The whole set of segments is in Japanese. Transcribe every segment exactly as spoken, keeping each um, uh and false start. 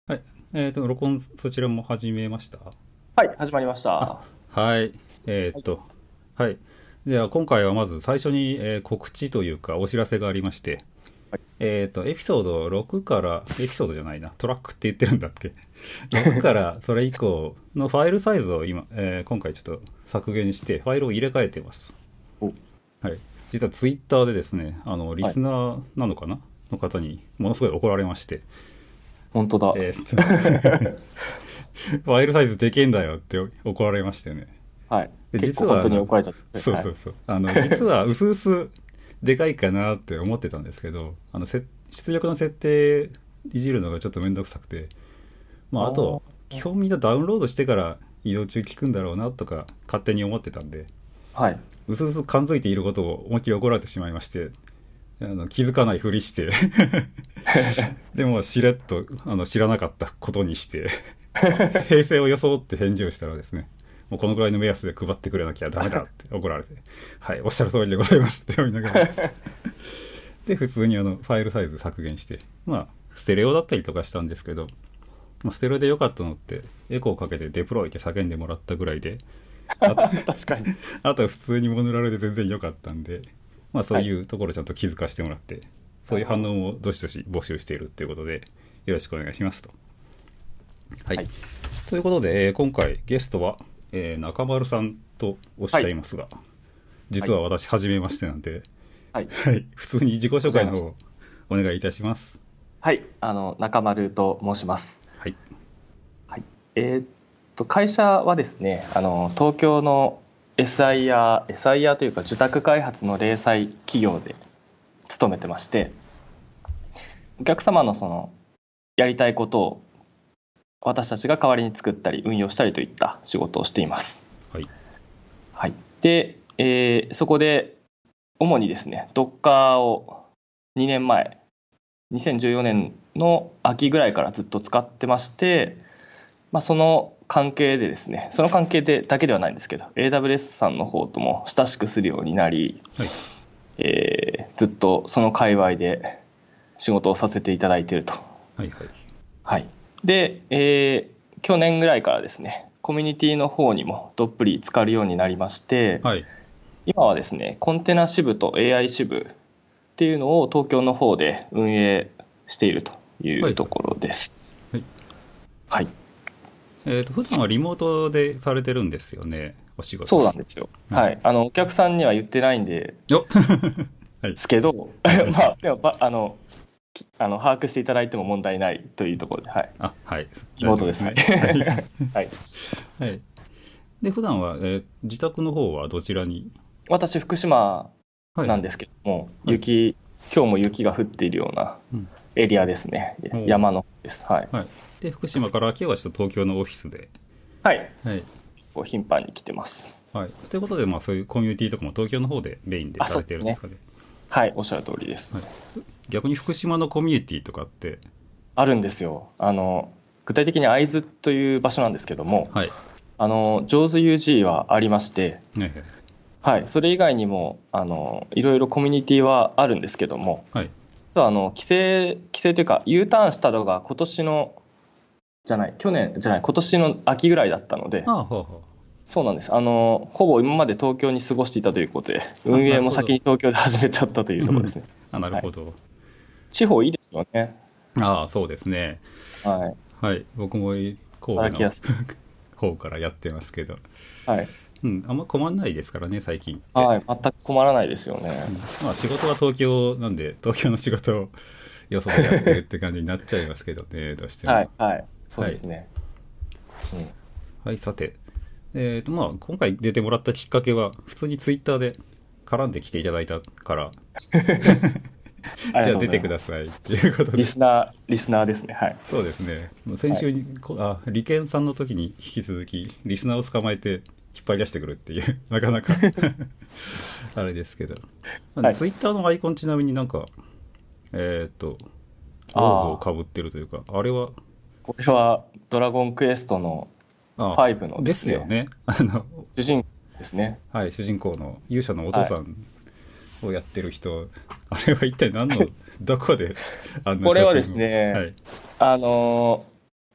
はい。えっと、録音そちらも始めました？ はい、始まりました。 あ、 ははい。えっい。 と、はい。じゃあ今回はまず最初に、えー告知というかお知らせがありまして、 はい。 えっと、エピソードろくから、エピソードじゃないな、トラックって言ってるんだっけ？ ろく からそれ以降のファイルサイズを今、えー今回ちょっと削減してファイルを入れ替えてます。 お、 はい。実はツイッターでですね、あの、リはい。 スナーなのかなの方にものすごい怒られまして、 本当だ。 えーっとファイルサイズでけんだよって怒られましてね。 はい。 で結構本当に実はあの、 怒られちゃって。はい。 そうそうそう。あの、実は薄々でかいかなって思ってたんですけど、あの、せ出力の設定いじるのがちょっとめんどくさくて、まあ、あと、 あ基本みんなダウンロードしてから移動中聞くんだろうなとか勝手に思ってたんで、 あ、はい。 うすうす感づいていることを思いっきり怒られてしまいまして、あの気づかないふりしてでもしれっとあの知らなかったことにして平成を装って返事をしたらですね、もうこのぐらいの目安で配ってくれなきゃダメだって怒られて、はい、おっしゃる通りでございますって思いながら、で普通にあのファイルサイズ削減して、まあステレオだったりとかしたんですけど、まあ、ステレオで良かったのってエコーかけてデプロイって叫んでもらったぐらいで、あと確かに。 あとは普通にモノラルで全然良かったんで、まあそうはい。 いうところちゃんと気づかせてもらって、そういう反応もどしどし募集しているということで、よろしくお願いしますと。はい。 はい。 ということで、えー今回ゲストは、えー中丸さんとおっしゃはい。 いますが、 はい。 実は私、初めましてなんで、 はい。 はい。普通に自己紹ございました。 介の方をお願いいたします。 はい。あの、中丸と申します。 はい。 はい。えーっと、会社はですね、あの、東京の エスアイアー、エスアイアー というか、受託開発の零細企業で勤めてまして、お客様のその、やりたいことを私たちが代わりに作ったり運用したりといった仕事をしています。 はい。 はい、で、えーそこで主にですね Docker をにねんまえにせんじゅうよねんの秋ぐらいからずっと使ってまして、まあ、その関係でですねその関係でだけではないんですけど エーダブリューエス さんの方とも親しくするようになり、 はい。 えーずっとその界隈で仕事をさせていただいていると。 はい。はい。 はい、で、えー去年ぐらいからですねコミュニティの方にもどっぷり浸かるようになりまして、 はい。 今はですねコンテナ支部と エーアイ 支部っていうのを東京の方で運営しているといはい。 うところです。 はい。 はい、 えっ、と、普段はリモートでされてるんですよね、お仕事。 そうなんですよ。 はい。 はい、あのお客さんには言ってないんでよはい。 すけどはいはいはい。 まあでもばあのきあの把握していただいても問題ないというところで、はい、 あ、はい。 リモートです。はい。 大丈夫ですね。はい。 はい、 はい。で、普段は、えー自宅の方はどちらに？ 私福島はいはい。 なんですけども、 はい。 雪今日も雪が降っているようなうん。 エリアですね。 おー。 山の方です。はい。 はい。で、福島から今日はちょっと東京のオフィスで。 はい。 はい。 こう頻繁に来てます。 はい。ということで、まあそういうコミュニティとかも東京の方でメインであ、 されそうですね。 てるんですかね。 はい、おっしゃる通りです。 はい。逆に福島のコミュニティとかって、 あるんですよ。あの、具体的に会津という場所なんですけども、 はい。 あの、ジョーズ ユージー はありまして、 はいはい。 はい、それ以外にも、あの、いろいろコミュニティはあるんですけども、 はい。 実はあの、規制、規制というか、U ターンしたのが今年の、じゃない、去年、じゃない、今年の秋ぐらいだったので、 ああ、ほうほそうなんです。あの、ほぼ今まで東京に過ごしていたということで、 う。あ、 運営もなるほど。 先に東京で始めちゃったといううん。 ところですね。 あ、なるはい。 ほど。 地方いいですよね。 ああ、そうですね。 はい。 はい。僕も神戸の働きやすい。 方からやってますけど。 はい。 うん。あんま困んないですからね、最近って。 はい。全く困らないですよね。 うん。まあ仕事は東京なんで、東京の仕事をよそでやってるって感じになっちゃいますけどね、どうしても。 はい。はい。そうはい。 ですね。うん。 はい、さて。えっ、と、まあ、今回出てもらったきっかけは、普通にツイッターで絡んできていただいたから、 ありがとうごじゃあ出てざいます。 くださいっていうことで。 リスナー、リスナーですね。はい。 そうですね。もう先はい。 週に、こあ、利権さんの時に引き続き、リスナーを捕まえて引っ張り出してくるっていう、なかなかあれですけど。 はい。 ツイッターのアイコンちなみになんか、えっ、と、オーブをああ、 かぶってるというか、あれは、 これはドラゴンクエストのあ、 ごのでですね、 すよね。あの、 主人公ですね。 はい、主人公の勇者のお父はい。 さんをやってる人、あれは一体何の、どこであんなこれはで写真を。はすね、 い。 あのー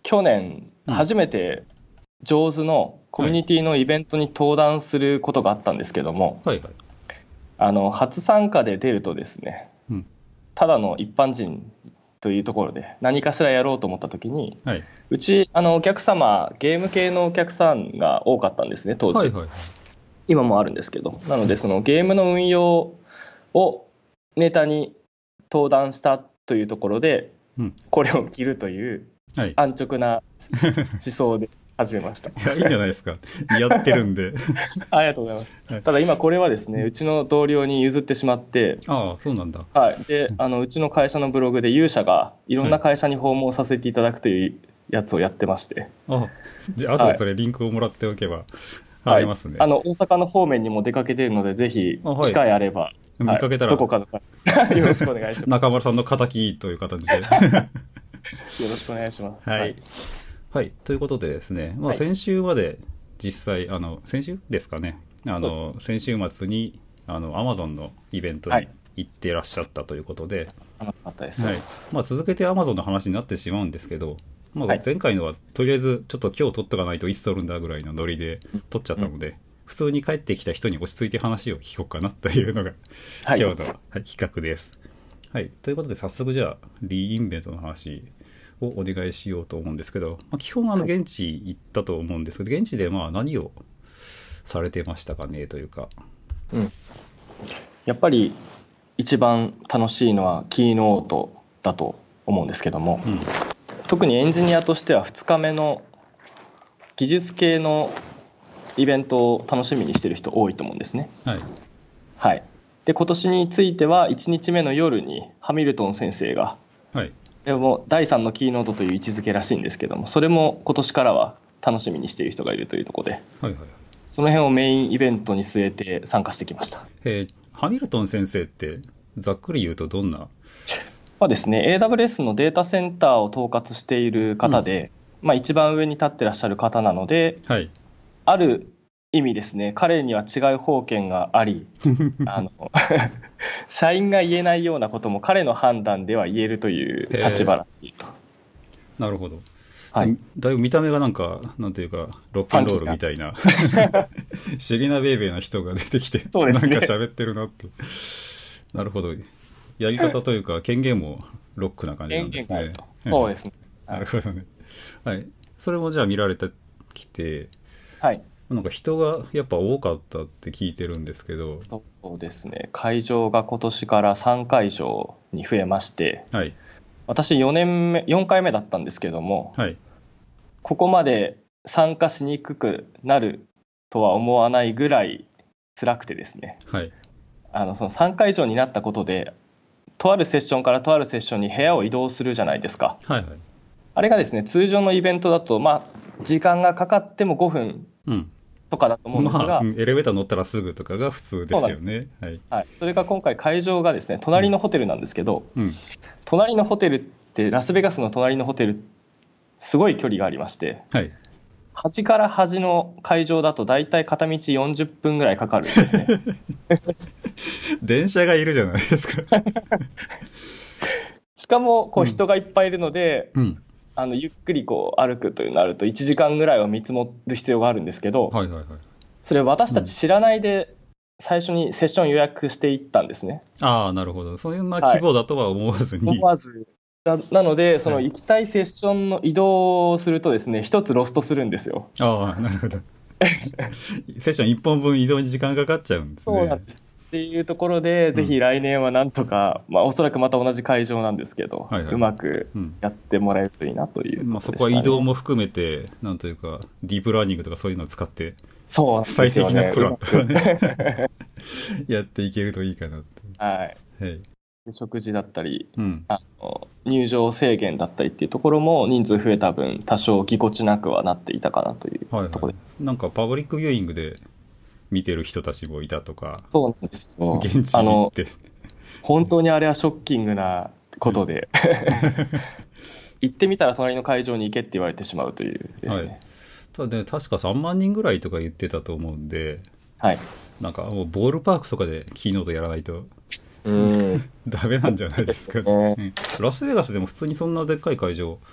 去年初めてジョーズのコミュニティのイベントに登壇することがあったんですけども、 はいはい。 あの初参加で出るとですね、 うん。 ただの一般人というところで何かしらやろうと思った時に、 はい。 うちあのお客様ゲーム系のお客さんが多かったんですね当時、 はいはい。 今もあるんですけど、なのでそのゲームの運用をネタに登壇したというところで、 うん。 これを着るというはい。 安直な思想で始めました。 いや、いいんじゃないですか。似合ってるんで。 ありがとうございます。 はい。 ただ今これはですね、うちの同僚に譲ってしまって、 ああ、そうなんだ。 はい、であのうちの会社のブログで勇者がいろんはい。 な会社に訪問させていただくというやつをやってまして、 あ、じゃあ、後はい、 でそれリンクをもらっておけば貼はい、 れますね。 あの大阪の方面にも出かけているので、ぜひあ、は機い。 会あれば、はい、 見かけたら、 どこかの会社よろしくお願いします。 中丸さんの敵という形で。 よろしくお願いします。 はい。 はい、 はい。ということでですね、まあ、 はい、 先週まで実際、あの、先週ですかね。あそうですね。 の、先週末に、あの、アマゾンのイベントにはい、 行ってらっしゃったということで、 楽しかったです。 はい。まあ、続けてアマゾンの話になってしまうんですけど、まあ、 はい、 前回のは、とりあえず、ちょっと今日撮っとかないといつ撮るんだぐらいのノリで撮っちゃったうん、 ので、普通に帰ってきた人に落ち着いて話を聞こうかなというのが、 はい、 今日の、はい、企画です。はい。ということで、早速じゃあ、リインベントの話をお願いしようと思うんですけど、まあ、基本、あの、 はい、 現地行ったと思うんですけど、現地でまあ何をされてましたかねというか。 うん、やっぱり一番楽しいのはキーノートだと思うんですけども、 うん。 特にエンジニアとしてはふつかめの技術系のイベントを楽しみにしている人多いと思うんですね。 はい。 はい、で今年についてはいちにちめの夜にハミルトン先生が、 はい。 でもだいさんのキーノートという位置づけらしいんですけども、それも今年からは楽しみにしている人がいるというところで、 はいはい。 その辺をメインイベントに据えて参加してきました。 えーハミルトン先生って、ざっくり言うとどんな。 まあですね、エーダブリューエス のデータセンターを統括しているうん。 方で、まあ、一番上に立ってらっしゃる方なので、 はい。 ある意味ですね、彼には違う法権があり、あの社員が言えないようなことも彼の判断では言えるという立へえ、 場らしいと。 なるほど。 はい、 だいぶ見た目がなんか、なんていうか、ロックンローファンキーな。 ルみたいな、不思議なベイベーな人が出てきて、なんかそうですね。 喋ってるなって。なるほど。やり方というか、権限もロックな感じな権んですね。 限があると。そうですね。 なはい。 るほどね。はい。それもじゃあ見られてきて、 はい、 なんか人がやっぱ多かったって聞いてるんですけど、 そうですね。会場が今年からさんかいじょうに増えまして、 はい。 私よねんめ、よんかいめだったんですけども、 はい。 ここまで参加しにくくなるとは思わないぐらい辛くてですね、 はい。 あのそのさんかい以上になったことで、とあるセッションからとあるセッションに部屋を移動するじゃないですか。 はいはい。 あれがですね、通常のイベントだと、まあ、時間がかかってもごふんうん。 とかだと思うんですまあ、うが、 んエレベーター乗ったらすぐとかが普通でそうなんですよ。 すよね。はい。 はい、それが今回会場がですね、 うん。 隣のホテルなんですけど、 うん。 隣のホテルってラスベガスの隣のホテル、すごい距離がありまして、 はい。 端から端の会場だとだいたい片道よんじゅっぷんぐらいかかるんですね。 電車がいるじゃないですか。 しかもこううん。 人がいっぱいいるので、 うん。 あのゆっくりこう歩くというなるといちじかんぐらいは見積もる必要があるんですけど、 はいはいはい。 それ私うん。 たち知らないで最初にセッション予約していったんですね。 ああ、なるほど。そんな規はい、 模だとは思わずに。 思わず。ななので、そはい。 の行きたいセッションの移動をするとですね、一つロストするんですよ。 ああ、なるほど。セッションいっぽんぶん移動に時間かかっちゃうんですね。 そうなんです。っていうところで、ぜひうん。 来年はなんとか、まあ、おそらくまた同じ会場なんですけど、 はいはい。 うまくうん。 やってもらえるといいなというまあところそこは移動でしたね。 も含めて、なんというか、ディープラーニングとかそういうのを使って、 そうなんで最すよね。 適なプランうまく。 とかね、やっていけるといいかなって。 はい。 はい。 で食事だったり、 うん。 あの入場制限だったりっていうところも人数増えた分、多少ぎこちなくはなっていたかなというはいはい。 ところです。 なんかパブリックビューイングで見てる人たちもいたとか、 そうなんですよ。 現あの、 地行って。 本当にあれはショッキングなはい。 ことで、行ってみたら隣の会場に行けって言われてしまうというですはい。 ね。 ただね、確かさんまん人ぐらいとか言ってたと思うんで、 はい。 なんかもうボールパークとかでキーノートやらないとうーん。 ダメなんじゃないですかね。 ね。 うん。ラスベガスでも普通にそんなでっかい会場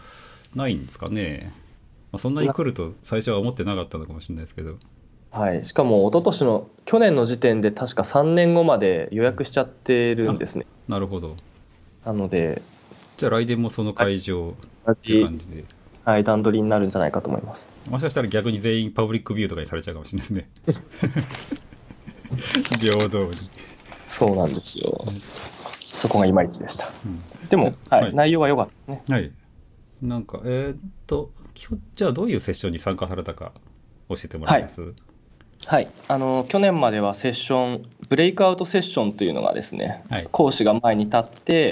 ないんですかね。まあ、そんなに来ると最初は思ってなかったのかもしれないですけど。 はい、しかも一昨年の去年の時点で確かさんねんごまで予約しちゃってるんですね。 なるほど。 なのでじゃあ来年もその会場同っていうじ、 感じで、 はい、段取りになるんじゃないかと思います。 もしかしたら逆に全員パブリックビューとかにされちゃうかもしれないですね。平等に。 そうなんですよ。そこがいまいちでした。 うん、 でも、はいはい、 内容は良かったですね。 はい。なんか、えー、っと、基本じゃあどういうセッションに参加されたか教えてもらえます？ はい、はい、あの去年まではセッションブレイクアウトセッションというのがですね、 はい、 講師が前に立って、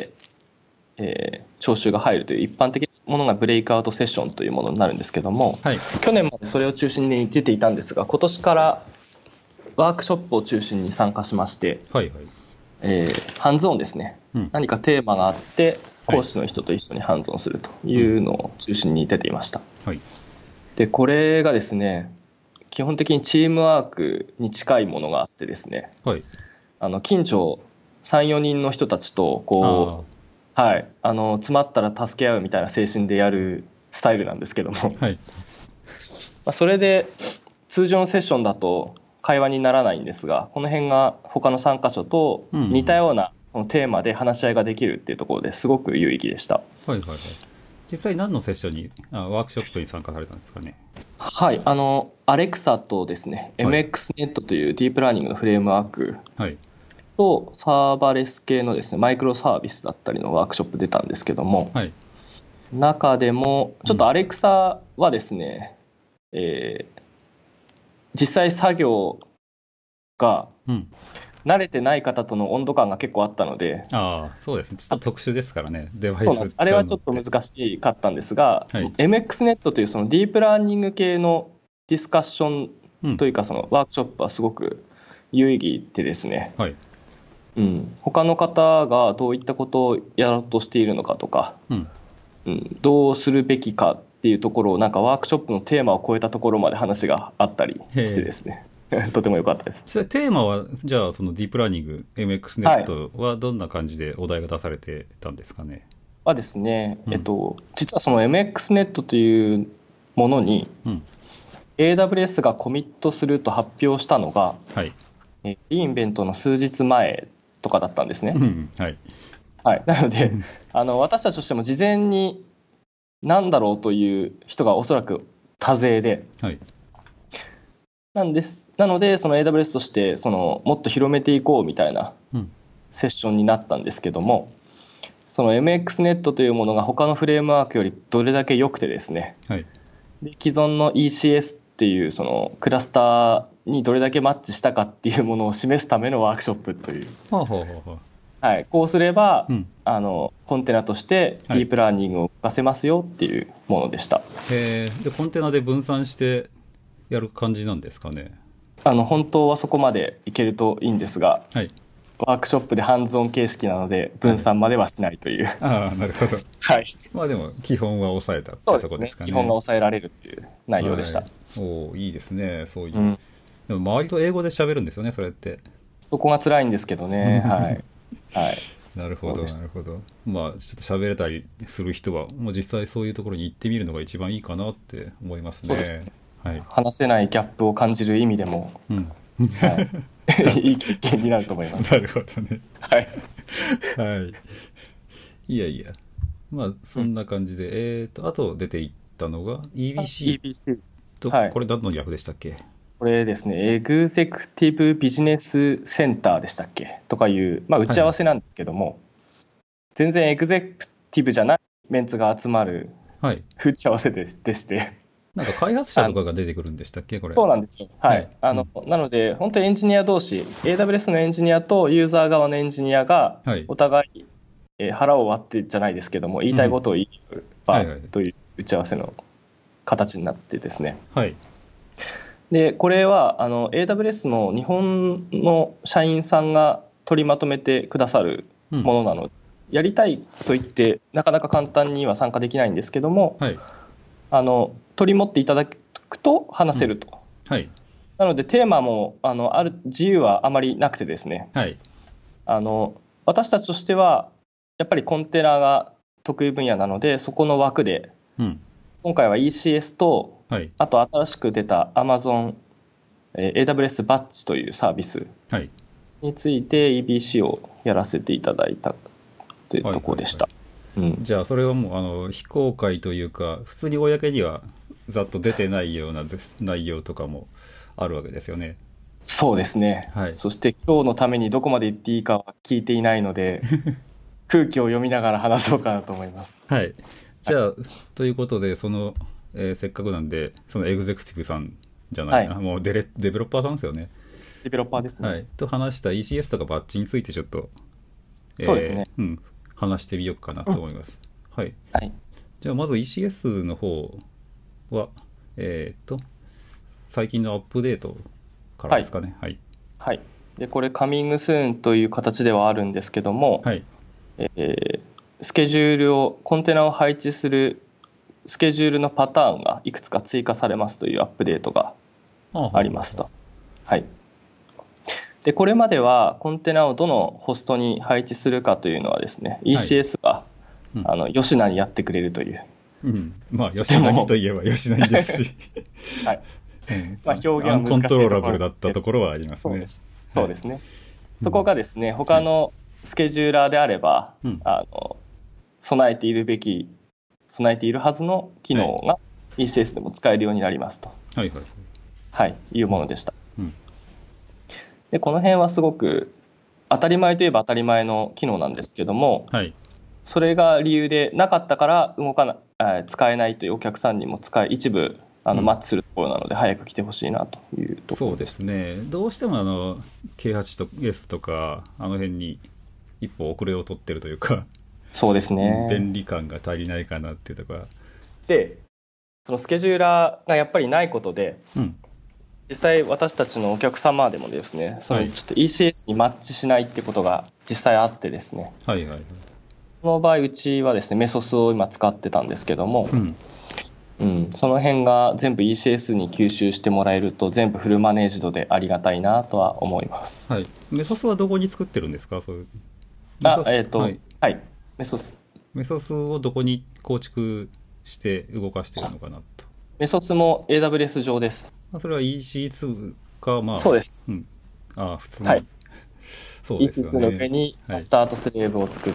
えー聴衆が入るという一般的なものがブレイクアウトセッションというものになるんですけども、 はい、 去年までそれを中心に出ていたんですが、今年からワークショップを中心に参加しまして、 はい、はい。 えーハンズオンですね、 うん、 何かテーマがあって講師の人と一緒にハンズオンするというのを中心に出ていました。 はい。 でこれがですね、基本的にチームワークに近いものがあってですね、 はい。 あの近所さん、よにんの人たちとこう、はい、あの詰まったら助け合うみたいな精神でやるスタイルなんですけども、 はい。 まあそれで通常のセッションだと会話にならないんですが、この辺が他の参加者と似たようなそのテーマで話し合いができるっていうところですごく有意義でした。 はいはいはい。実際何のセッションにあワークショップに参加されたんですかね？ はい、あのアレクサとですね、 はい、 エムエックスネット というディープラーニングのフレームワークはいとサーバレス系のですねマイクロサービスだったりのワークショップ出たんですけども、 はい、 中でもちょっとアレクサはですね、うんえー実際作業が慣れてない方との温度感が結構あったので、 うん、ああそうですね、ちょっと特殊ですからね、デバイス使うのって。 あれはちょっと難しかったんですが、 はい、 エムエックスネット というそのディープラーニング系のディスカッションというかそのワークショップはすごく有意義でですね、 はいうん、他の方がどういったことをやろうとしているのかとか、 うんうん、どうするべきかっていうところをなんかワークショップのテーマを超えたところまで話があったりしてですねとても良かったです。 実際テーマはじゃあそのディープラーニング エムエックスネット はどんな感じでお題が出されてたんですかね？ はですね、 うんえっと、実はその エムエックスネット というものに、 うん、 エーダブリューエス がコミットすると発表したのが、 はい、 リインベントの数日前とかだったんですね。 うんはいはい、なのであの私たちとしても事前に何だろうという人がおそらく多勢で、 はい、 なんですなのでその エーダブリューエス としてそのもっと広めていこうみたいなセッションになったんですけども、その エムエックスネット というものが他のフレームワークよりどれだけ良くてですね、 はい、 で既存の イーシーエス っていうそのクラスターにどれだけマッチしたかっていうものを示すためのワークショップという、 ほうほうほうほう、 はい、こうすれば、 うん、 あのコンテナとしてディープラーニングを動かせますよっていうものでした。 はい、へーでコンテナで分散してやる感じなんですかね？ あの本当はそこまでいけるといいんですが、 はい、 ワークショップでハンズオン形式なので分散まではしないという、はい、 ああなるほど、 はい、 まあでも基本は抑えたってそうですね、 とこですかね。 基本が抑えられるという内容でした。 はい、おいいですね、そういう、 うん、 でも周りと英語で喋るんですよね、それって。 そこが辛いんですけどねはい、はい、 なるほどなるほど。まあちょっと喋れたりする人はもう実際そういうところに行ってみるのが一番いいかなって思いますね。 そうですね、 はい、 話せないギャップを感じる意味でも、 うんはい、いい経験になると思います。 なるほどね。 はい、 はい。いやいや。まあそんな感じで、うん、えっとあと出ていったのが イービーシー と、はい、これ何の略でしたっけ？ これですね、エグゼクティブビジネスセンターでしたっけとかいう、まあ、打ち合わせなんですけども、はい、全然エグゼクティブじゃないメンツが集まる打ち合わせ で, でしてなんか開発者とかが出てくるんでしたっけこれ？ そうなんですよ、はい、はい、あの、 うん、 なので本当にエンジニア同士 エーダブリューエス のエンジニアとユーザー側のエンジニアがお互い、はい、えー、腹を割ってじゃないですけども言いたいことを言う場という打ち合わせの形になってですね、 はい、 でこれはあの エーダブリューエス の日本の社員さんが取りまとめてくださるものなので、うん、やりたいと言ってなかなか簡単には参加できないんですけども、はい、あの取り持っていただくと話せると、うん、はい、なのでテーマもあのある自由はあまりなくてですね、はい、あの私たちとしてはやっぱりコンテナが得意分野なのでそこの枠でうん、 今回は イーシーエス と、 はい、 あと新しく出た Amazon、えー、エーダブリューエス バッジというサービスについて イービーシー をやらせていただいたというところでした。 はいはいはい、うん、じゃあそれはもうあの非公開というか普通に公にはざっと出てないような内容とかもあるわけですよね。 そうですね、はい、そして今日のためにどこまで言っていいかは聞いていないので空気を読みながら話そうかなと思います。 はい、じゃあ、はい、ということでその、えー、せっかくなんでそのエグゼクティブさんじゃないな、はい、もうデレデベロッパーさんですよね。 デベロッパーですね、 はい、と話した イーシーエス とかバッジについてちょっと、 えー、そうですね、 うん、話してみようかなと思います、うん、はい、 はい、 じゃあまず イーシーエス の方はえー、っと最近のアップデートからですかね。はい、 はい、でこれカミングスーンという形ではあるんですけども、 はい、 えー、スケジュールをコンテナを配置するスケジュールのパターンがいくつか追加されますというアップデートがありますと。はい、でこれまではコンテナをどのホストに配置するかというのはですね、はい、イーシーエス が、うん、あの吉名にやってくれるという、 うん、まあ吉成といえば吉成ですし、 はい、うんまあ、表現は難しいところ、 アンコントローラブルだったところはありますね。 そうです、そうですね、はい、そこがですね他のスケジューラーであれば、うん、あの備えているべき備えているはずの機能が イーシーエス でも使えるようになりますと、 はいはいはい、いうものでした、 うん、 でこの辺はすごく当たり前といえば当たり前の機能なんですけども、 はい、 それが理由でなかったから動かな、えー、使えないというお客さんにも使え一部あの、うん、マッチするところなので早く来てほしいなというところです。 そうですね、どうしてもあの ケーはち と S とかあの辺に一歩遅れを取ってるというか、 そうですね、 便利感が足りないかなっていうところで、そのスケジューラーがやっぱりないことで、 うん、 実際私たちのお客様でもですね、そのちょっと イーシーエス にマッチしないってことが実際あってですね、 はいはいはい、 その場合うちはですねメソスを今使ってたんですけども、 うんうん、その辺が全部 イーシーエス に吸収してもらえると全部フルマネージドでありがたいなとは思います。 はい、メソスはどこに作ってるんですか？そういうあ、えっと、はい、はい、メソスメソスをどこに構築して動かしてるのかなと。 メソスも エーダブリューエス 上です。 それは イーシーツー か、まあそうです、 うん、あ普通に、 はい、 そうですよね、 イーシーツー の上にスタートスレーブを作って、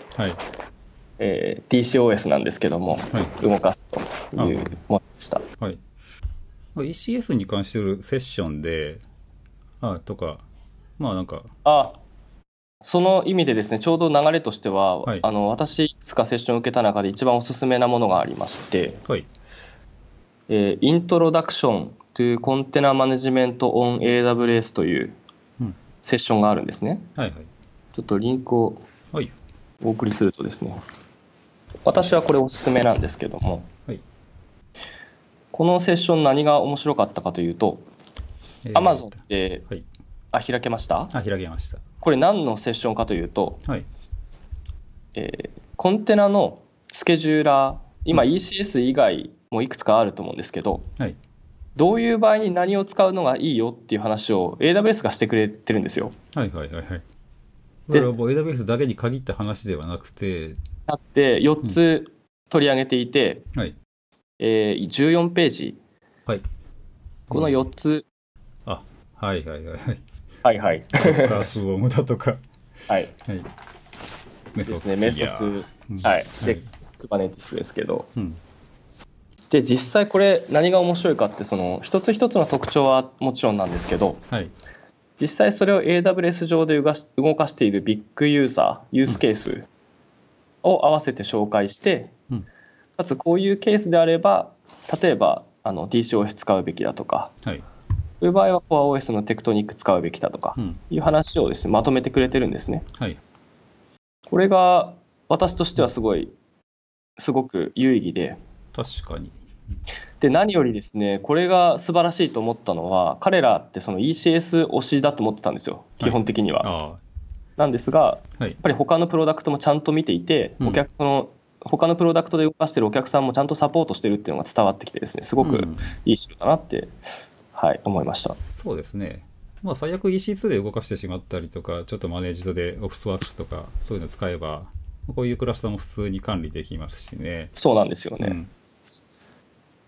はい、 えー、ティーシーオーエス なんですけども、はい、動かすというものでした。 はい、イーシーエス に関してるセッションであとかまあなんかあその意味でですねちょうど流れとしては、 はい、 あの私いくつかセッションを受けた中で一番おすすめなものがありまして、 はい、 えー、Introduction to Container Management on エーダブリューエス というセッションがあるんですね、 うんはいはい、 ちょっとリンクをお送りするとですね、はい、私はこれおすすめなんですけども、 はい、 このセッション何が面白かったかというと、えー、Amazon って、はい、あ開けましたあ開けました。 これ何のセッションかというと、 はいえー、コンテナのスケジューラー今 イーシーエス 以外もいくつかあると思うんですけど、 はい、 どういう場合に何を使うのがいいよっていう話を エーダブリューエス がしてくれてるんですよ。 はいはいはいはい。それはもう エーダブリューエス だけに限った話ではなくてあってよっつ取り上げていて、 うんはいえー、じゅうよんページ、 はい、 このよっつ、 うん、あはいはいはいはいはいドッカースウォームだとかはい、 はい、 メソスですねメソス、うん、はいで、はい、クバネティスですけど、 うん、 で実際これ何が面白いかってその一つ一つの特徴はもちろんなんですけど、 はい、 実際それを エーダブリューエス 上で動かしているビッグユーザーユースケースを合わせて紹介して、 うん、 かつこういうケースであれば例えばあの ティーシーオーエス 使うべきだとか、 はい、 そういう場合は CoreOS のテクトニック使うべきだとかいう話をですねまとめてくれてるんですね、 はい、 これが私としてはすごいすごく有意義で、 確かにで何よりですねこれが素晴らしいと思ったのは彼らってその イーシーエス 推しだと思ってたんですよ基本的には、 はい、あなんですが、 はい、 やっぱり他のプロダクトもちゃんと見ていて、うん、お客その他のプロダクトで動かしているお客さんもちゃんとサポートしてるっていうのが伝わってきてですねすごくいい仕事だなって、うんはい、思いました。 そうですね、まあ、最悪 イーシーツー で動かしてしまったりとかちょっとマネージドで Officeworks とかそういうの使えばこういうクラスターも普通に管理できますしね。 そうなんですよね、 うん、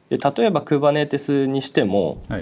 で例えば Kubernetes にしても、 はい。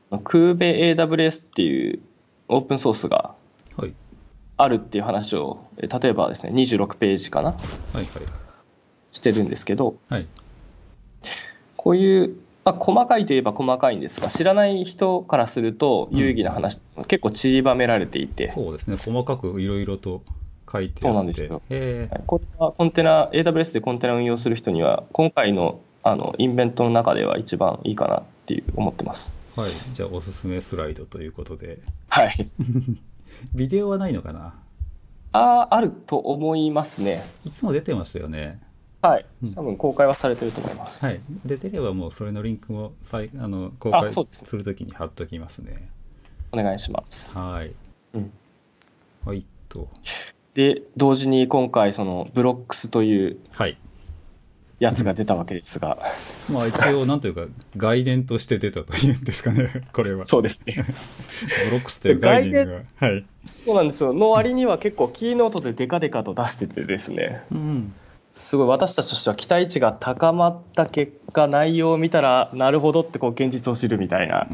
KubeAWS っていうオープンソースがはい。 あるっていう話を、え例えばですね、にじゅうろくページかなはいはい。 してるんですけど、 はい。 こういう、まあ、細かいといえば細かいんですが、知らない人からすると有意義な話、結構散りばめられていて、 そうですね。細かくいろいろと書いてそうあって。 なんですよ。 へえ。 これはコンテナ、エーダブリューエス でコンテナ運用する人には、今回のあのインベントの中では一番いいかなっていう思ってます。 はい。じゃあ、おすすめスライドということで。 はい。 ビデオはないのかな？ ああ、あると思いますね。 いつも出てますよね。 はい。 うん。 多分公開はされてると思います。 はい。出てればもうそれのリンクもさいあの公あ、 開そうですね。 するときに貼っときますね。 お願いします。 はい。 うん。 はいと。 で、同時に今回、そのブロックスというはい。 やつが出たわけですが、 まあ一応なんというか概念として出たというんですかね。これは。 そうですね。 ブロックスという概念が。はい。 そうなんですよ。の割には結構キーノートでデカデカと出しててですね、 うん。 すごい私たちとしては期待値が高まった結果、内容を見たらなるほどってこう現実を知るみたいなうん、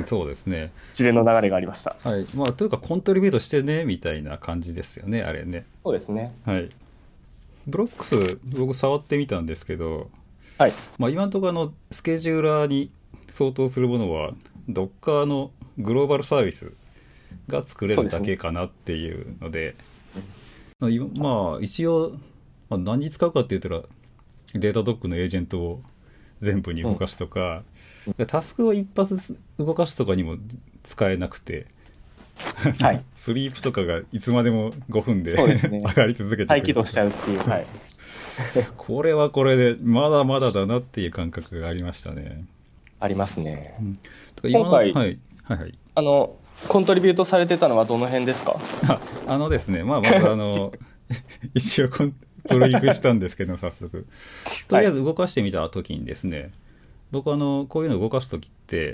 そうですね。 一連の流れがありました。 はい。まあというかコントリビュートしてねみたいな感じですよね、あれね。 そうですね。 はい。ブロックス僕触ってみたんですけど、 はい。 まあ今のところあのスケジューラーに相当するものは Docker のグローバルサービスが作れるだけかなっていうので、まあ今まあ一応、まあ、何に使うかって言ったらデータドックのエージェントを全部に動かすとか、タスクを一発動かすとかにも使えなくて、 はい。 スリープとかがいつまでもごふんでそうですね。 上がり続けてくる再起動しちゃうっていう。はい。 これはこれでまだまだだなっていう感覚がありましたね。 ありますね。 うん、とか今の、 今回、 はい、はいはい。 あの、コントリビュートされてたのはどの辺ですか？ あ、あのですね、まあまずあの、一応コンプロリクしたんですけど、早速。とりあえず動かしてみたときにですね、僕あの、こういうのを動かすときって、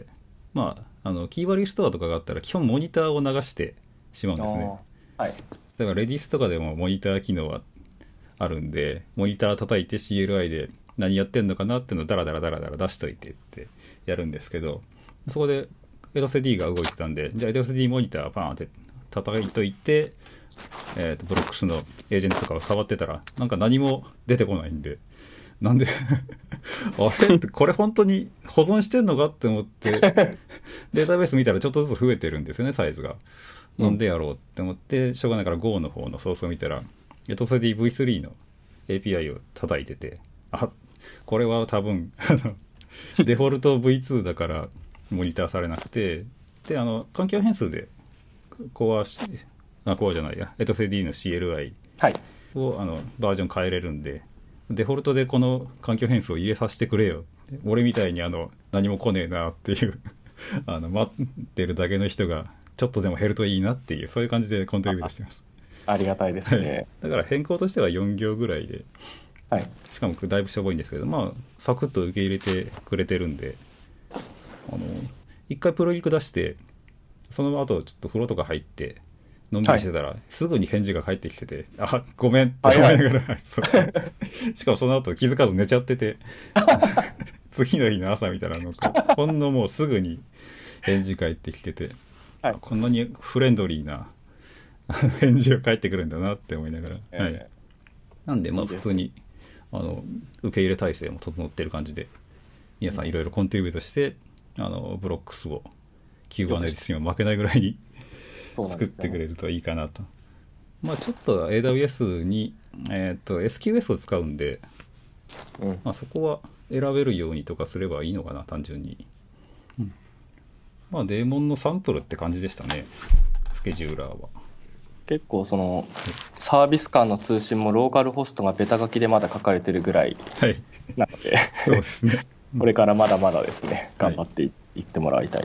まあ、あの、キーバリューストアとかがあったら基本モニターを流してしまうんですね。 あーはい。 だからレディスとかでもモニター機能はあるんで、モニター叩いて シーエルアイ で何やってんのかなっていうのをダラダラダラダラ出しといてってやるんですけど、そこで エルオーエスディー が動いてたんで、じゃあ エルオーエスディー モニターパーンって叩いといて、えーと、ブロックスのエージェントとかを触ってたら、なんか何も出てこないんで、なんであれってこれ本当に保存してんのかって思ってデータベース見たらちょっとずつ増えてるんですよね、サイズが。なんでやろうって思ってしょうがないから Go の方のソースを見たら エルオーエスディーブイスリー の エーピーアイ を叩いてて、あ、これは多分あのデフォルト ブイツー だからモニターされなくて、であの環境変数でコアあコアじゃないや エルオーエスディー の シーエルアイはい。 をあのバージョン変えれるんで、デフォルトでこの環境変数を入れさせてくれよ、俺みたいにあの何も来ねえなっていうあの待ってるだけの人がちょっとでも減るといいなっていう、そういう感じでコントリビュートしてます。 ありがたいですはい、 ね。 だから変更としてはよん行ぐらいで、 はい。 しかもだいぶしょぼいんですけど、まあサクッと受け入れてくれてるんで、あの一回プロリク出してその後ちょっと風呂とか入ってのんびりしてたら、はい、すぐに返事が返ってきてて、あ、ごめんって思いながら、はい、しかもその後気づかず寝ちゃってて次の日の朝見たらなんかほんのもうすぐに返事返ってきてて、はい、こんなにフレンドリーな返事が返ってくるんだなって思いながら、えー、はい、なんでまあ普通にあの受け入れ体制も整ってる感じで皆さんいろいろコントリビュートして、うん、あのブロックスを Kubernetes にも負けないぐらいに作ってくれるといいかなと。まあちょっと エーダブリューエス に、えー、と エスキューエス を使うんで、うん、まあ、そこは選べるようにとかすればいいのかな、単純に、うん、まあデーモンのサンプルって感じでしたね、スケジューラーは。 結構そのサービス間の通信もローカルホストがベタ書きでまだ書かれてるぐらいなので、はい、 そうですねこれからまだまだですね、頑張っていってもらいたい、はい、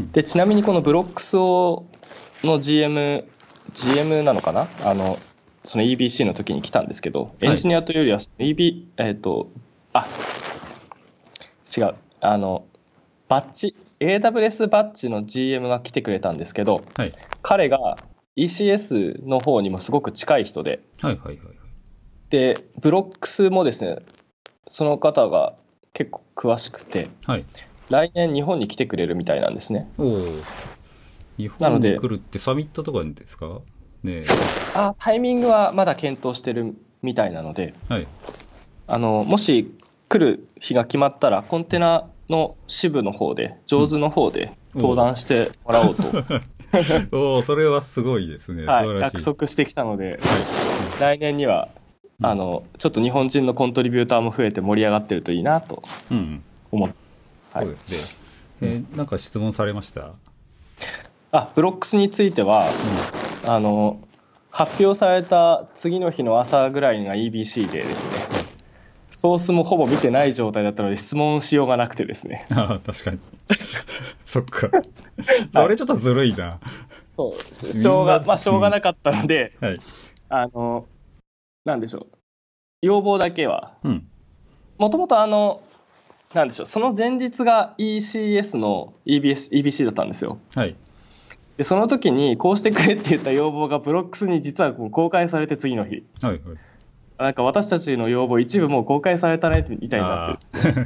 でちなみにこのブロックスをの ジーエム、ジーエム なのかな、あのその イービーシー の時に来たんですけど、エンジニアというよりは イービー、えっとあ違うあのバッチ エーダブリューエス バッチの ジーエム が来てくれたんですけど、はい、彼が イーシーエス の方にもすごく近い人で、 はいはいはい、 でブロックスもですね、その方が結構詳しくて、 はい。 来年日本に来てくれるみたいなんですね。 おお。日なので本に来るってサミットとかですかね？ あタイミングはまだ検討してるみたいなので、 はい。 あのもし来る日が決まったらコンテナの支部の方で上手の方で登壇してもらおうと、 おお、それはすごいですね。素はい、 晴らしい。 約束してきたので、 はい。 来年にはうんあのちょっと日本人のコントリビューターも増えて盛り上がってるといいなとうんうん。 思ってます。はい、 そうですね。えーなんか質問されました？ あブロックスについては、 うあの発表された次の日の朝ぐらいが イービーシー でですね、ソースもほぼ見てない状態だったので質問しようがなくてですね。 ん。ああ、確かに。そっか。それちょっとずるいな。 そうしょうが、まあ、しょうがなかったので、 はい。 あのなんでしょう、要望だけは、 うん。 もともとあのなんでしょう、その前日が イーシーエス の イービーエス イービーシー だったんですよ。 はい。 でその時にこうしてくれって言った要望がブロックスに実はこう公開されて、次の日はいはい。 なんか私たちの要望一部もう公開されたねみたいになって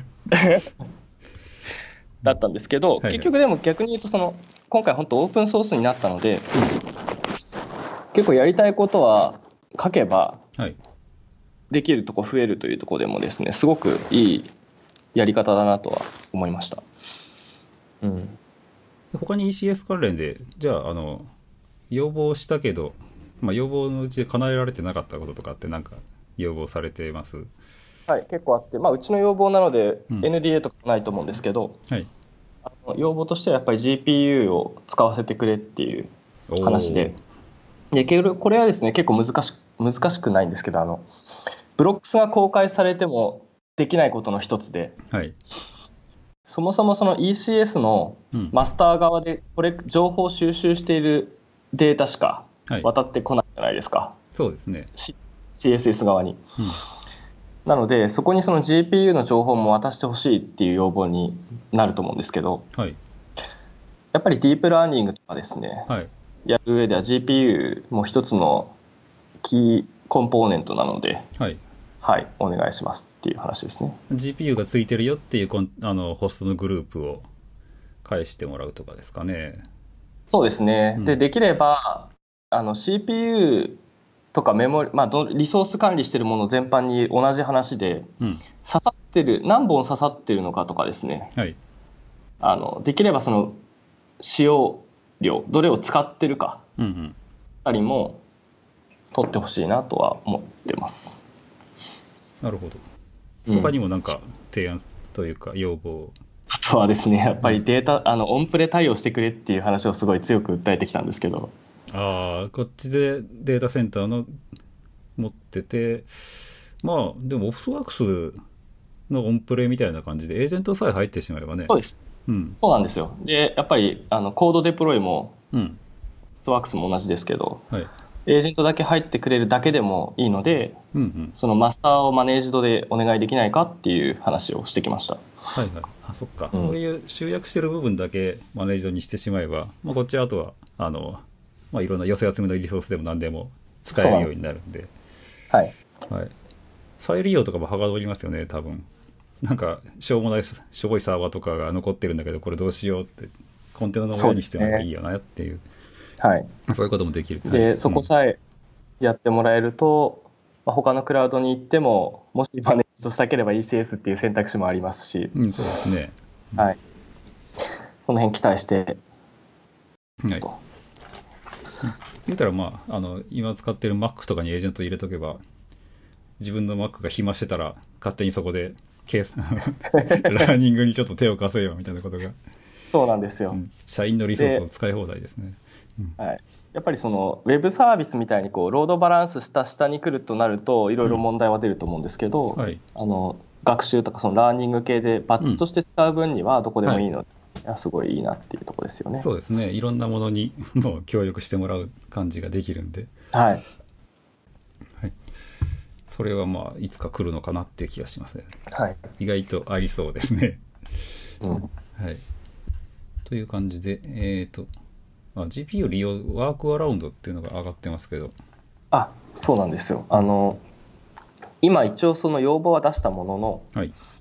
だったんですけど、 はいはい結局でも逆に言うとその今回本当オープンソースになったので、結構やりたいことは書けばはい。 できるとこ増えるというところでもですね、すごくいいやり方だなとは思いました。うん、 他に イーシーエス 関連で、じゃあ、あの、要望したけど、まあ、要望のうちで叶えられてなかったこととかってなんか要望されてます？ はい、結構あって、まあ、うちの要望なのでうん。 エヌディーエー とかないと思うんですけど、 はい。 あの要望としてはやっぱり ジーピーユー を使わせてくれっていうおお。 話で、でけどこれはですね結構難し難しくないんですけど、あのブロックスが公開されてもできないことの一つで、 はい。 そもそもその イーシーエス のうん。 マスター側でこれ情報収集しているデータしかはい。 渡ってこないじゃないですか、 そうですね。 C- シーエスエス 側に。 うん。 なのでそこにその ジーピーユー の情報も渡してほしいっていう要望になると思うんですけど、 はい。 やっぱりディープラーニングとかですね、 はい。 やる上では ジーピーユー も一つのキーコンポーネントなので、 はい。 はい、お願いしますっていう話ですね。 ジーピーユー がついてるよっていうコンあのホストのグループを返してもらうとかですかね。 そうですね。で、 うん。 できれば、あの シーピーユー とかメモリ、まあ、どリソース管理しているもの全般に同じ話で、 うん。 刺さってる、何本刺さってるのかとかですね、 はい。 あのできればその使用量、どれを使ってるかうんうん。 あたりも取ってほしいなとは思ってます。 なるほど。他にうん。 もなんか提案というか要望。 あとはですね、やっぱはい。 りデータ、あのオンプレ対応してくれっていう話をすごい強く訴えてきたんですけど、 ああ、こっちでデータセンターの持ってて、まあ、でもオフィスワークスのオンプレみたいな感じでエージェントさえ入ってしまえばね。 そうです。 うん。 そうなんですよ。で、やっぱりあのコードデプロイもうん。 スワークスも同じですけど、 はい。 エージェントだけ入ってくれるだけでもいいので、 うんうん。 そのマスターをマネージドでお願いできないかっていう話をしてきました。 はいはい。あ、そっか。 うん、 そういう集約してる部分だけマネージドにしてしまえば、まあ、こっちはあとは、あの、まあ、いろんな寄せ集めのリソースでも何でも使えるようにそうなんです。 なるんで、 はい。 はい。再利用とかもはかどりますよね、多分。なんか、しょうもない、しょぼいサーバーとかが残ってるんだけど、これどうしようって、コンテナのそう親にですね。 してもいいよなっていう、 はい。 そういうこともできる。はい。 で、そうん。 こさえやってもらえると、まあ、他のクラウドに行っても、もしマネージドしたければ イーシーエス っていう選択肢もありますし、 うん、そうですね。 はい。その辺期待してうん。はい。 ますと。 言うたら、まあ、あの、今使ってる Mac とかにエージェント入れとけば、自分の Mac が暇してたら、勝手にそこで、ケース、ラーニングにちょっと手を貸せよみたいなことが、 そうなんですよ。 うん、社員のリソースをで、 使い放題ですね。うん。 はい。やっぱりそのウェブサービスみたいにこうロードバランスした下に来るとなるといろいろうん。 問題は出ると思うんですけど、 はい。 あの学習とかそのラーニング系でバッうん。 ジとして使う分にはどこではい。 もいいので、いやすごいいいなっていうところですよね。 そうですね。いろんなものにもう協力してもらう感じができるんで、 はい。 はい。それはまあ、いつか来るのかなっていう気がしますね。 はい。 意外とありそうですね。 うん。 はい。という感じで、えっと、まあ、ジーピーユー 利用ワークアラウンドっていうのが上がってますけど、 あ、そうなんですよ。 うん。 あの今一応その要望は出したものの、 はい。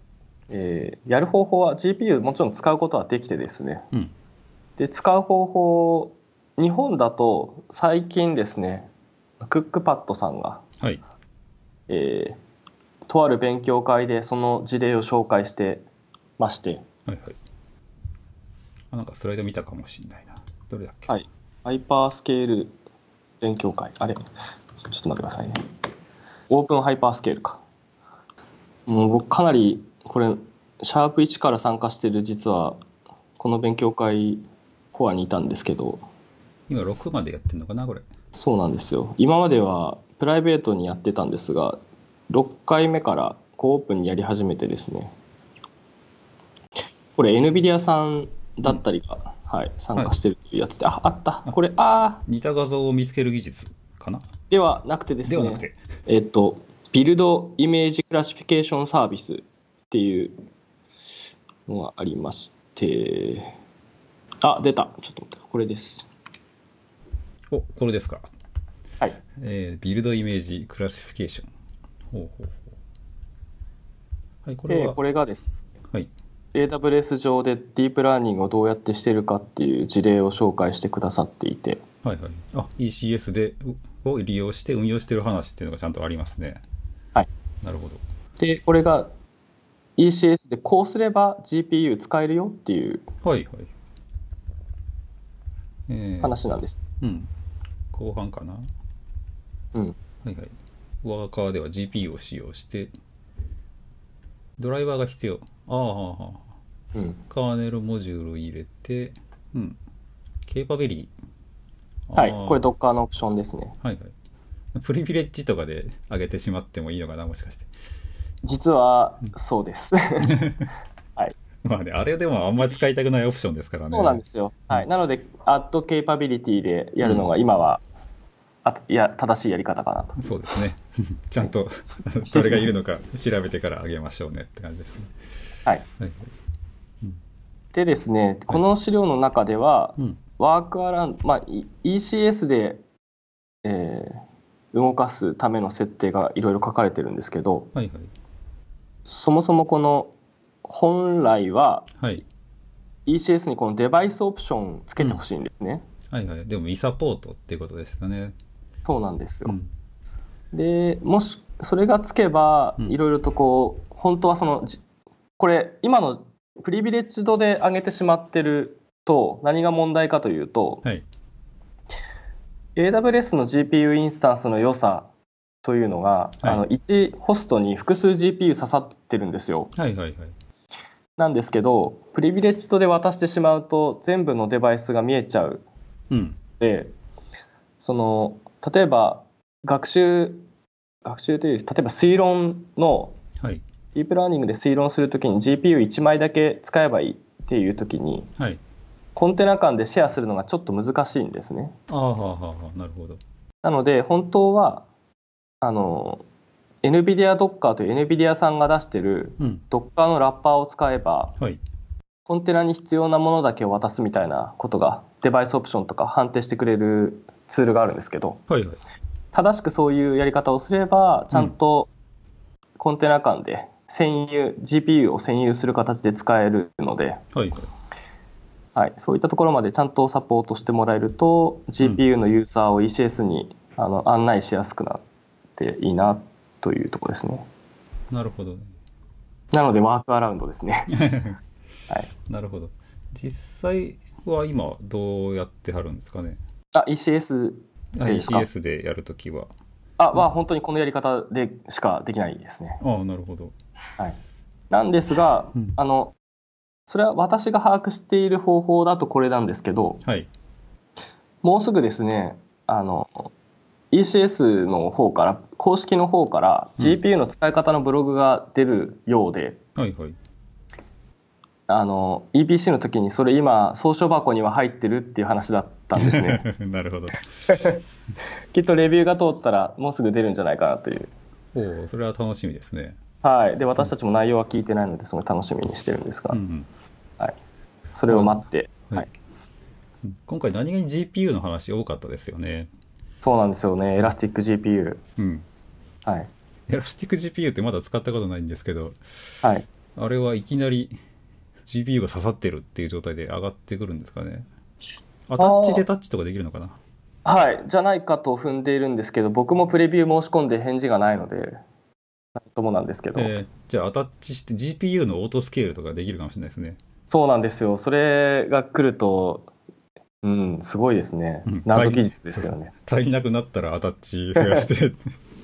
えーやる方法は ジーピーユー もちろん使うことはできてですね、 うん。 で使う方法、日本だと最近ですね、クックパッドさんが、 はい。 えーとある勉強会でその事例を紹介してまして、 はいはい。あ、なんかスライド見たかもしれないな。どれだっけ？ はい、ハイパースケール勉強会、あれちょっと待ってくださいね、オープンハイパースケールか。もう僕かなりこれシャープいちから参加してる、実はこの勉強会コアにいたんですけど、 今ろくまでやってんのかな、これ。 そうなんですよ。今まではプライベートにやってたんですが、ろっかいめからこうオープンにやり始めてですね、これ NVIDIA さんだったりが、はい、参加してるというやつで、あ、あった。これ、あ似た画像を見つける技術かな。 ーではなくてですね、 ではなくて。 えっと、ビルドイメージクラシフィケーションサービスっていうのがありまして、あ、出た。ちょっと待って、これです。 お、これですか。 はい。 えー、ビルドイメージクラシフィケーション。ほうほうほう。はい、これで、 は、 これがですね、 はい。 エーダブリューエス 上でディープラーニングをどうやってしているかっていう事例を紹介してくださっていて、 はいはい。あ、イーシーエス で、を利用して運用してる話っていうのがちゃんとありますね。 はい。 なるほど。 で、これが イーシーエス でこうすれば ジーピーユー 使えるよっていうはいはい。えー、 話なんです。 うん。後半かな。 うん。 はいはい。ワーカーでは ジーピーユー を使用して、ドライバーが必要。ああ、はあ、はあ。 うん。 カーネルモジュール入れて、うん。ケーパビリティ。 はい。 ああ、 これ Docker のオプションですね。 はいはい。プリビレッジとかで上げてしまってもいいのかな、もしかして。 実はそうです。はい。 まあね、あれでもあんまり使いたくないオプションですからね。 そうなんですよ。はい。なので、add capability でやるのがうん、 今は、あ、いや、正しいやり方かなと。 そうですね。ちゃんと誰がいるのか調べてからあげましょうねって感じですね。 はい。 はい。 でですね、この資料の中では、 うん。 ワークアラウンド、まあ、イーシーエス で、えー動かすための設定がいろいろ書かれてるんですけど、 はいはい。 そもそもこの本来ははい。 イーシーエス にこのデバイスオプションつけてほしいんですね。 はいはい。でも、イサポートっていうことでしたね。 そうなんですよ。 うん。 で、もしそれがつけば、 うんいろいろとこう、本当はその、じこれ、今のプリビレッジドで上げてしまってると、何が問題かというと、 はい。 エーダブリューエス の ジーピーユー インスタンスの良さというのが、 はいあのいちホストに複数 ジーピーユー 刺さってるんですよ。 はいはいはい。 なんですけど、プリビレッジドで渡してしまうと、全部のデバイスが見えちゃううん。 ので、その例えば学習、学習という、例えば推論のはい。 ディープラーニングで推論するときに ジーピーユーいち 枚だけ使えばいいっていうときに、 はい。 コンテナ間でシェアするのがちょっと難しいんですね。 ああ、はあはあはあ。なるほど。 なので、本当は、あの、NVIDIA Docker という NVIDIA さんが出してるうん。 Docker のラッパーを使えば、 はい。 コンテナに必要なものだけを渡すみたいなことが、デバイスオプションとか判定してくれるツールがあるんですけど、 はいはい。 正しくそういうやり方をすれば、ちゃんとコンテナ間で占有、ジーピーユー を占有する形で使えるので、 はいはい。 はい、そういったところまでちゃんとサポートしてもらえると、ジーピーユー のユーザーを イーシーエス にあの案内しやすくなっていいなというところですね。 なるほどね。 なので、ワークアラウンドですね。はい、 なるほど。実際は今どうやってはるんですかね。 あ、イーシーエスあ、 でですか？ イーシーエス でやるときは。 あ、は本当にこのやり方でしかできないですね。 ああ、なるほど。 はい、なんですが、 うん。 あの、それは私が把握している方法だとこれなんですけど、 はい。 もうすぐですね、あの、イーシーエス の方から、公式の方から ジーピーユー の使い方のブログが出るようで、 はいはい。 あの イーピーシー の時にそれ今送書箱には入ってるっていう話だったんですね。 なるほど。 きっとレビューが通ったらもうすぐ出るんじゃないかなという。 おお、それは楽しみですね。 はい。で、私たちも内容は聞いてないのですごい楽しみにしてるんですが、 うんうん。 はい、それを待って、 はい。 はい、 今回何気に ジーピーユー の話多かったですよね。 そうなんですよね。エラスティック ジーピーユー。 うん。 はい。 エラスティック ジーピーユー ってまだ使ったことないんですけど、 はい。 あれはいきなり ジーピーユー が刺さってるっていう状態で上がってくるんですかね。アタッチデタッチとかできるのかな。 はい、じゃないかと踏んでいるんですけど、僕もプレビュー申し込んで返事がないので、なんともなんですけど、 えー、じゃあアタッチして ジーピーユー のオートスケールとかできるかもしれないですね。 そうなんですよ。それが来ると、うん、すごいですね。 うん、 謎技術ですよね。 足りなくなったらアタッチ増やして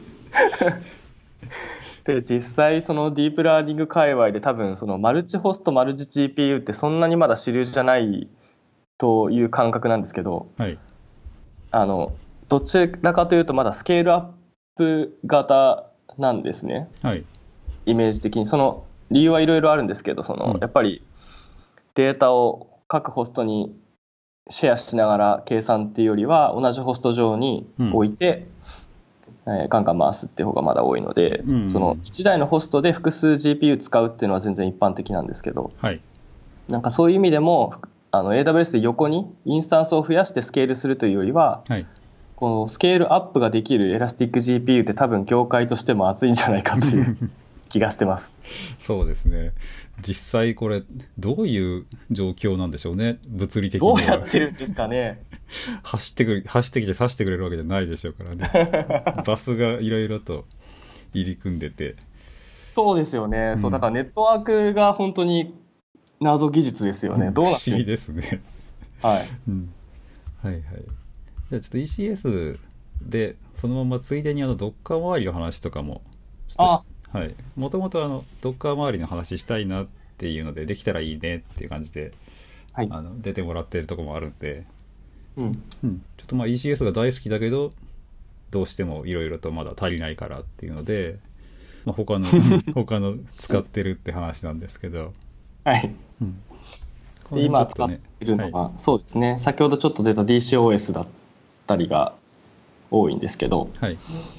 で、実際そのディープラーニング界隈で多分そのマルチホストマルチ ジーピーユー ってそんなにまだ主流じゃないという感覚なんですけど、 はい、 あのどちらかというとまだスケールアップ型なんですね、 はい、 イメージ的に。その理由はいろいろあるんですけど、その、 うん、 やっぱりデータを各ホストにシェアしながら計算っていうよりは同じホスト上に置いて、うん、えー、ガンガン回すっていう方がまだ多いので、うん、そのいちだいのホストで複数 ジーピーユー 使うっていうのは全然一般的なんですけど、 はい、 なんかそういう意味でもあの エーダブリューエス で横にインスタンスを増やしてスケールするというよりは、はい、このスケールアップができるエラスティック ジーピーユー って多分業界としても熱いんじゃないかという気がしてます。 そうですね。実際これどういう状況なんでしょうね、物理的には。 どうやってるんですかね。 走ってくる走ってきて刺してくれるわけじゃないでしょうからね。バスがいろいろと入り組んでて。 そうですよね、うん、そうだからネットワークが本当に謎技術ですよね、うん、どうなって不思議ですね。 はい、 うん、はいはい。じゃあちょっと イーシーエス でそのままついでにあの Docker 周りの話とかもちょっと、はい、もともとあの Docker 周りの話したいなっていうのでできたらいいねっていう感じで、はい、あの出てもらってるとこもあるんで、 うんうん、ちょっとまあ イーシーエス が大好きだけどどうしてもいろいろとまだ足りないからっていうので、まあ、他の他の使ってるって話なんですけど、 はい、うん、で今使ってるのは、はい、そうですね、先ほどちょっと出た ディーシーオーエス だったりが多いんですけど、 はい、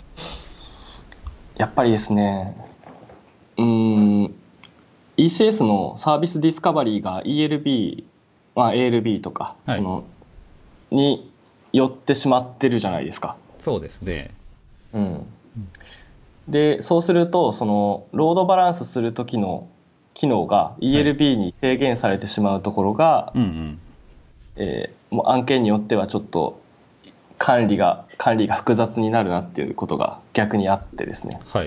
やっぱりですね、うーん イーシーエス のサービスディスカバリーが イーエルビー、まあ、エーエルビー とか、はい、そのに寄ってしまってるじゃないですか。 そうですね、 うん、でそうするとそのロードバランスする時の機能が イーエルビー に制限されてしまうところが、はい、うんうん、えー、もう案件によってはちょっと管理が管理が複雑になるなっていうことが逆にあってですね、 はい、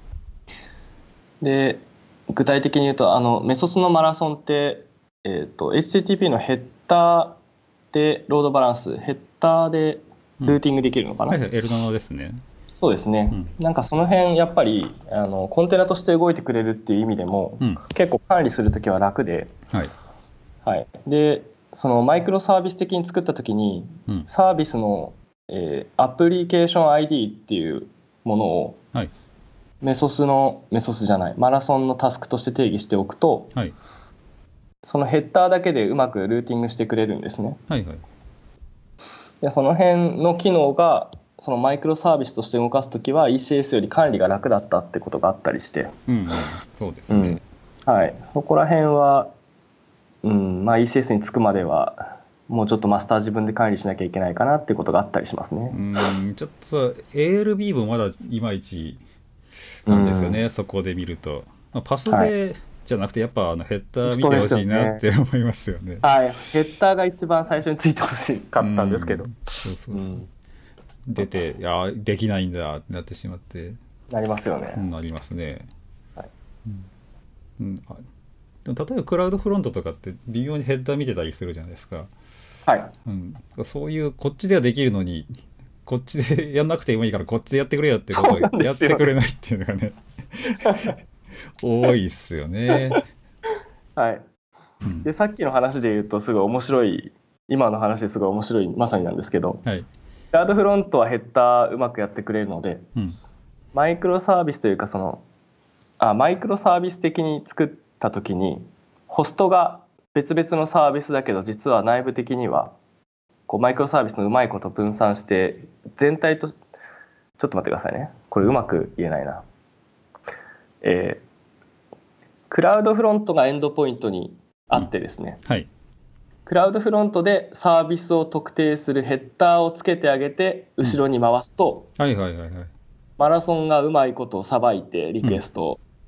で具体的に言うとあのメソスのマラソンって、えーと、エイチティーティーピー のヘッダーでロードバランスヘッダーでルーティングできるのかな、 うん、はいはい、エルナノですね。 そうですね、うん、なんかその辺やっぱりあのコンテナとして動いてくれるっていう意味でも、うん、結構管理するときは楽で、 はいはい、でそのマイクロサービス的に作ったときに、うん、サービスの、えー、アプリケーション アイディー っていうものを、はい、メソスのメソスじゃないマラソンのタスクとして定義しておくと、はい、そのヘッダーだけでうまくルーティングしてくれるんですね、 はいはい、 でその辺の機能がそのマイクロサービスとして動かすときは イーシーエス より管理が楽だったってことがあったりして、 うんうん、そうですね、 うん、はい、そこら辺は、うんまあ、イーシーエス につくまではもうちょっとマスター自分で管理しなきゃいけないかなってことがあったりしますね。 うんちょっと エーエルビー もまだいまいちなんですよね、そこで見ると、まあ、パスで、はい、じゃなくてやっぱあのヘッダー見てほしいなって思いますよね。 はい、ヘッダーが一番最初についてほしかったんですけど、 そうそうそう、うん、出ていやできないんだってなってしまってなりますよね、 うん、なりますね、 はい、 うん、あでも例えばクラウドフロントとかって微妙にヘッダー見てたりするじゃないですか、 はい、 うん、そういうこっちではできるのにこっちでやんなくてもいいからこっちでやってくれよってことをやってくれないっていうのがね多いっすよね。 はい、うん、でさっきの話で言うとすごい面白い今の話ですごい面白いまさになんですけど、 はい、 クラウドフロントはヘッダーうまくやってくれるので、 うん、 マイクロサービスというかそのあマイクロサービス的に作った時にホストが別々のサービスだけど実は内部的にはこうマイクロサービスのうまいこと分散して全体とちょっと待ってくださいね、これうまく言えないな、えー、クラウドフロントがエンドポイントにあってですね、 うんはい、 クラウドフロントでサービスを特定するヘッダーをつけてあげて後ろに回すと、 うんはいはいはいはい、 マラソンがうまいことをさばいてリクエストを、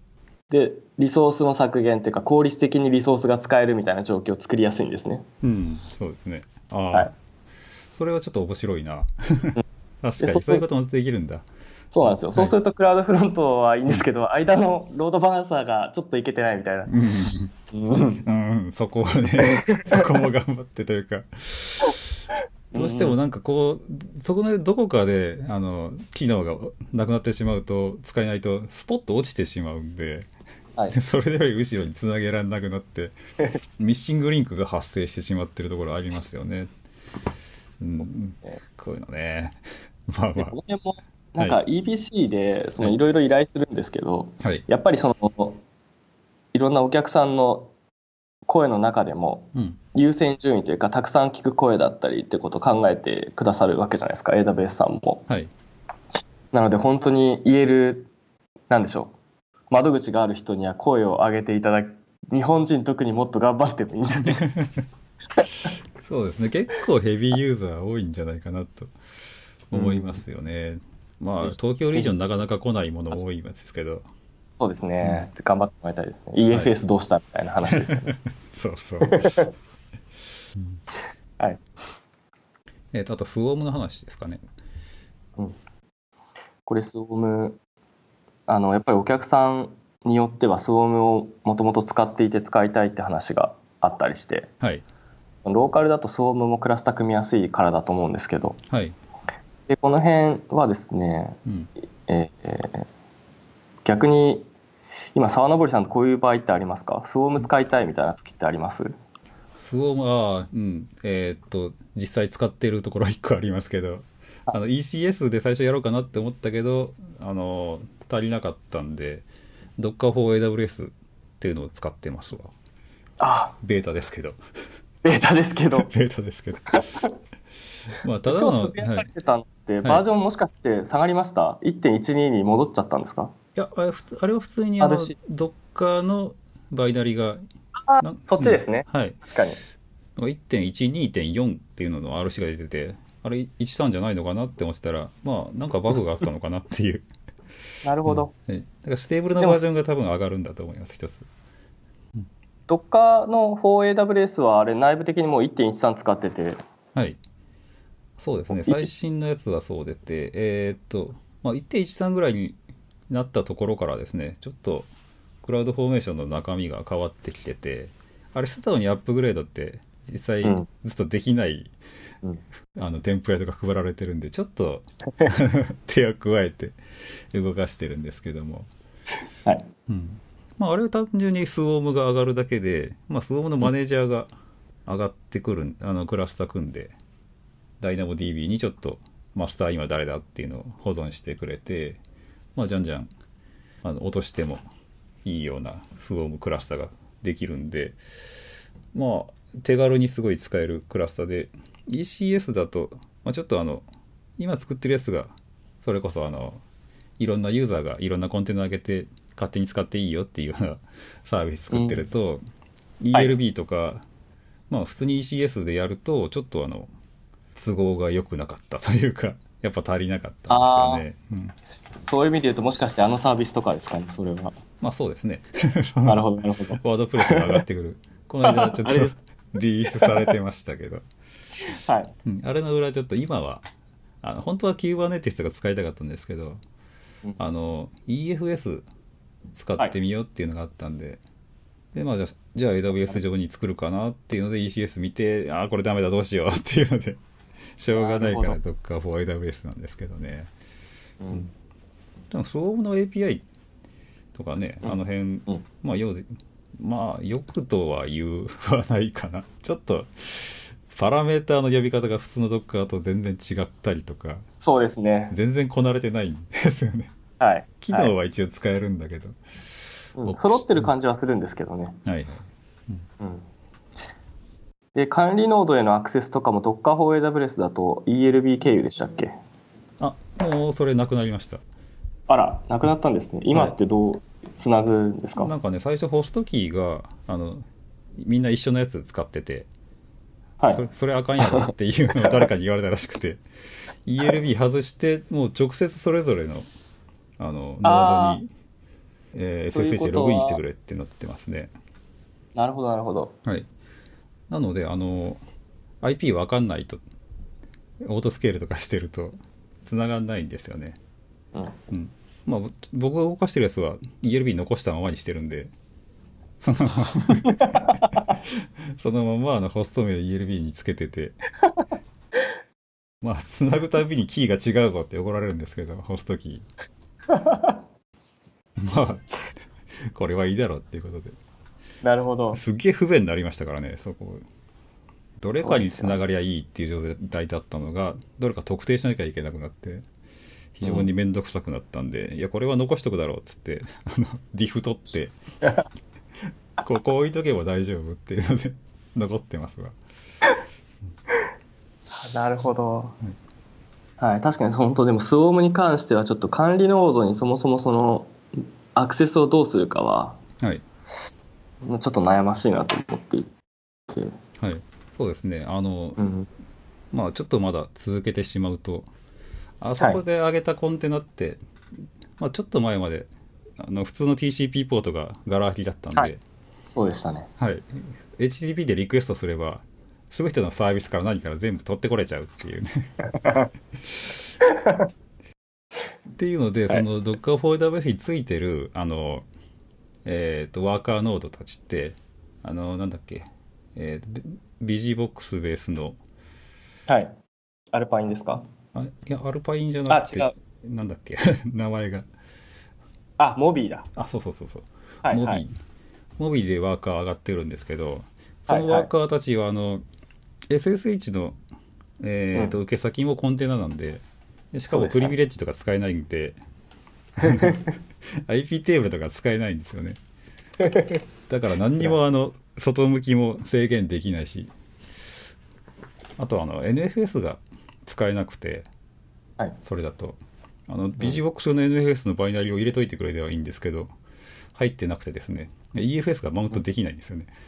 でリソースの削減っていうか効率的にリソースが使えるみたいな状況を作りやすいんですね。 うん、そうですね。ああ、 はい、 それはちょっと面白いな。確かにそそういうこともできるんだ。 そうなんですよ、 はい、 そうするとクラウドフロントはいいんですけど、うん、間のロードバランサーがちょっといけてないみたいな、 うんうんうん、そこはねそこも頑張ってというかどうしてもなんかこうそこでどこかであの機能がなくなってしまうと使えないとスポッと落ちてしまうんで、はい、それで後ろにつなげられなくなってミッシングリンクが発生してしまってるところありますよね。うん、こういうのねまあまあこの辺もなんか イービーシー でいろいろ依頼するんですけど、はい、やっぱりそのいろんなお客さんの声の中でも優先順位というか、たくさん聞く声だったりってことを考えてくださるわけじゃないですか、 エーダブリューエス さんも、はい、なので本当に言える、なんでしょう、窓口がある人には声を上げていただく、日本人特にもっと頑張ってもいいんじゃないかそうですね、結構ヘビーユーザー多いんじゃないかなと思いますよね、うん、まあ東京リージョンなかなか来ないもの多いんですけど、 そうですね、うん、頑張ってもらいたいですね。 イーエフエス どうしたみたいな話ですよね、はい、 そうそう、 はい、 えーとあとスウォームの話ですかね、 うん、これスウォームあのやっぱりお客さんによってはスウォームをもともと使っていて使いたいって話があったりして、はい、ローカルだとスウォームもクラスター組みやすいからだと思うんですけど、はい、でこの辺はですね、うんえー、逆に今沢登さんとこういう場合ってありますか？スウォーム使いたいみたいな時ってあります？ スウォームは、うん、えー、っと実際使ってるところいっこありますけど、あの イーシーエス で最初やろうかなって思ったけどあの足りなかったんで Docker for エーダブリューエス っていうのを使ってますわ。 あベータですけどベータですけどベータですけどまあただの今日つぶやかれてたのって、はい、バージョンもしかして下がりました？ いってんいちに に戻っちゃったんですか？ いや、あれ、あれは普通にあの Docker のバイナリが、 あそっちですね、 うん、はい、 確かにいってんいちにてんよん っていうのの アールシー が出てて、あれじゅうさんじゃないのかなって思ってたら、まあなんかバグがあったのかなっていうなるほど、 うん、だからステーブルなバージョンが多分上がるんだと思います一つ。 Docker の for エーダブリューエス はあれ内部的にもう いってんいちさん 使ってて、 はいそうですね、最新のやつはそう出てえー、っと、まあ、いってんいちさん ぐらいになったところからですね、ちょっとクラウドフォーメーションの中身が変わってきてて、あれ素直にアップグレードって実際ずっとできない、うん、あのテンプレートが配られてるんでちょっと手を加えて動かしてるんですけども、はいうんまあ、あれは単純にスウォームが上がるだけで、まあ、スウォームのマネージャーが上がってくるあのクラスター組んで DynamoDB にちょっとマスター今誰だっていうのを保存してくれて、まあ、じゃんじゃんあの落としてもいいようなスウォームクラスターができるんで、まあ手軽にすごい使えるクラスターで イーシーエス だと、まあ、ちょっとあの今作ってるやつがそれこそあのいろんなユーザーがいろんなコンテナ上げて勝手に使っていいよっていうようなサービス作ってると、うん、イーエルビー とか、はい、まあ普通に イーシーエス でやるとちょっとあの都合が良くなかったというかやっぱ足りなかったんですよね、 うん、そういう意味で言うともしかしてあのサービスとかですかね、それは。 まあそうですねなるほどなるほど。 ワードプレスが上がってくるこの間ちょっとリリースされてましたけどはい、うん、あれの裏ちょっと今はあの本当は Kubernetes が使いたかったんですけど、うん、あの イーエフエス 使ってみようっていうのがあったんで、はい、でまあじゃあ、じゃあ エーダブリューエス 上に作るかなっていうので イーシーエス 見て、ああこれダメだどうしようっていうのでしょうがないから Docker for エーダブリューエス なんですけどね、うん、でも スウォーム の エーピーアイ とかね、うん、あの辺、うん、まあようまあよくとは言わないかな、ちょっとパラメーターの呼び方が普通の Docker と全然違ったりとか、 そうですね、 全然こなれてないんですよね、はい、機能は一応使えるんだけど、 はいうん、揃ってる感じはするんですけどね、はいはいうんうん、で管理ノードへのアクセスとかも Docker for エーダブリューエス だと イーエルビー 経由でしたっけ？ あ、もうそれなくなりました。 あら、なくなったんですね。今ってどうつなぐんですか？ はい、なんかね、最初ホストキーがあのみんな一緒のやつ使ってて、はい、それ、それあかんやろっていうのを誰かに言われたらしくてイーエルビー 外してもう直接それぞれのあのノードにえー、 というエスエスエイチことはでログインしてくれってなってますね。 なるほどなるほど。 はい。なのであの アイピー わかんないとオートスケールとかしてると繋がんないんですよね。 うん。 うん。まあ僕が動かしてるやつは イーエルビー 残したままにしてるんで、そのままそのままあのホスト名を イーエルビー につけてて、まあ繋ぐたびにキーが違うぞって怒られるんですけど、ホストキー。まあこれはいいだろうっていうことで。 なるほど。 すっげえ不便になりましたからね、そこ。どれかにつながりゃいいっていう状態だったのが、どれか特定しなきゃいけなくなって、非常に面倒くさくなったんで、うん、いやこれは残しとくだろうっつってあのディフ取ってここ置いとけば大丈夫っていうので残ってますわ。 なるほど、はい、はい、確かに本当でもスウォームに関してはちょっと管理ノードにそもそもそのアクセスをどうするかは、はい、ちょっと悩ましいなと思っていて、 はい、そうですね、あの、 うん、 まあちょっとまだ続けてしまうと、あそこで上げたコンテナって、はい、まあ、ちょっと前まであの普通の ティーシーピー ポートがガラ空きだったんで、はい、 そうでしたね、 はい、エイチティーピー でリクエストすれば全てのサービスから何から全部取ってこれちゃうっていうねっていうので、その Docker フォルダベースについてるあの、えー、とワーカーノードたちってあのなんだっけ、えー、ビジーボックスベースの、 はい、アルパインですか？ あ、いやアルパインじゃなくて、 あ、違う、なんだっけ名前が、 あ、モビーだ。 あ、そうそうそうそう、 はいはい、 モビーモビーでワーカー上がってるんですけど、そのワーカーたちはあの、はいはい、エスエスエイチ の、えーと、うん、受け先もコンテナなんで、しかもプリビレッジとか使えないんでアイピー テーブルとか使えないんですよね。だから何にもあの外向きも制限できないし、あとあの エヌエフエス が使えなくて、はい、それだとあのビジボックスの エヌエフエス のバイナリーを入れといてくれればいいんですけど、入ってなくてですね、 イーエフエス がマウントできないんですよね。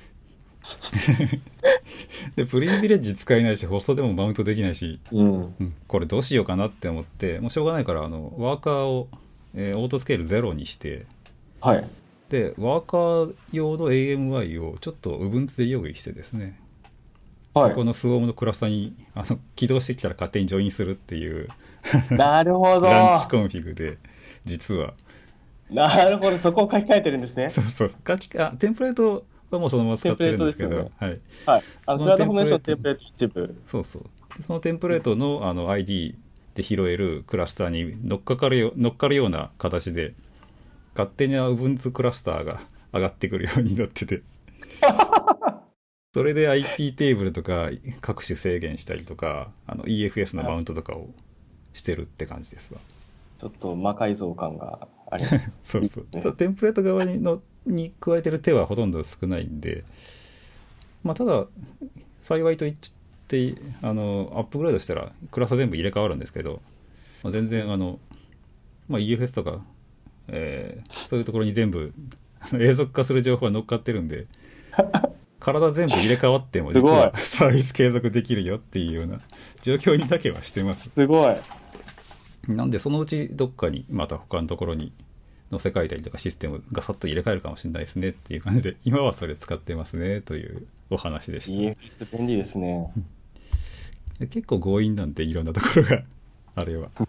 でプリビレッジ使えないし、ホストでもマウントできないし、うんうん、これどうしようかなって思って、もうしょうがないからあのワーカーを、えー、オートスケールゼロにして、はい、でワーカー用の エーエムアイ をちょっと Ubuntu で用意してですね、はい、そこのスウォームのクラスターにあの起動してきたら勝手にジョインするっていうなるほどランチコンフィグで、実はなるほど、そこを書き換えてるんですね。 そうそう書きあテンプレートはもうそのまま使ってるんですけど、ね、はい、 はい、あのクラウドフォーメーションテンプレート一部、 そうそう、そのテンプレート の, あの アイディー で拾えるクラスターに乗っかかるよ乗っかるような形で勝手に Ubuntu クラスターが上がってくるようになっててそれで アイピー テーブルとか各種制限したりとか、あの イーエフエス のマウントとかをしてるって感じですわ。 ちょっと魔改造感がありますそうそう、ね、テンプレート側にのに加えてる手はほとんど少ないんで、まあただ幸いと言ってあのアップグレードしたらクラス全部入れ替わるんですけど、まあ、全然あの、まあ、イーエフエス とか、えー、そういうところに全部永続化する情報が乗っかってるんで体全部入れ替わっても実はサービス継続できるよっていうような状況にだけはしてます。 すごい。 なんでそのうちどっかにまた他のところに載せ替えたりとかシステムがさっと入れ替えるかもしれないですねっていう感じで、今はそれ使ってますねというお話でした。 イーエフエス 便利ですね。 結構強引なんでいろんなところがあれは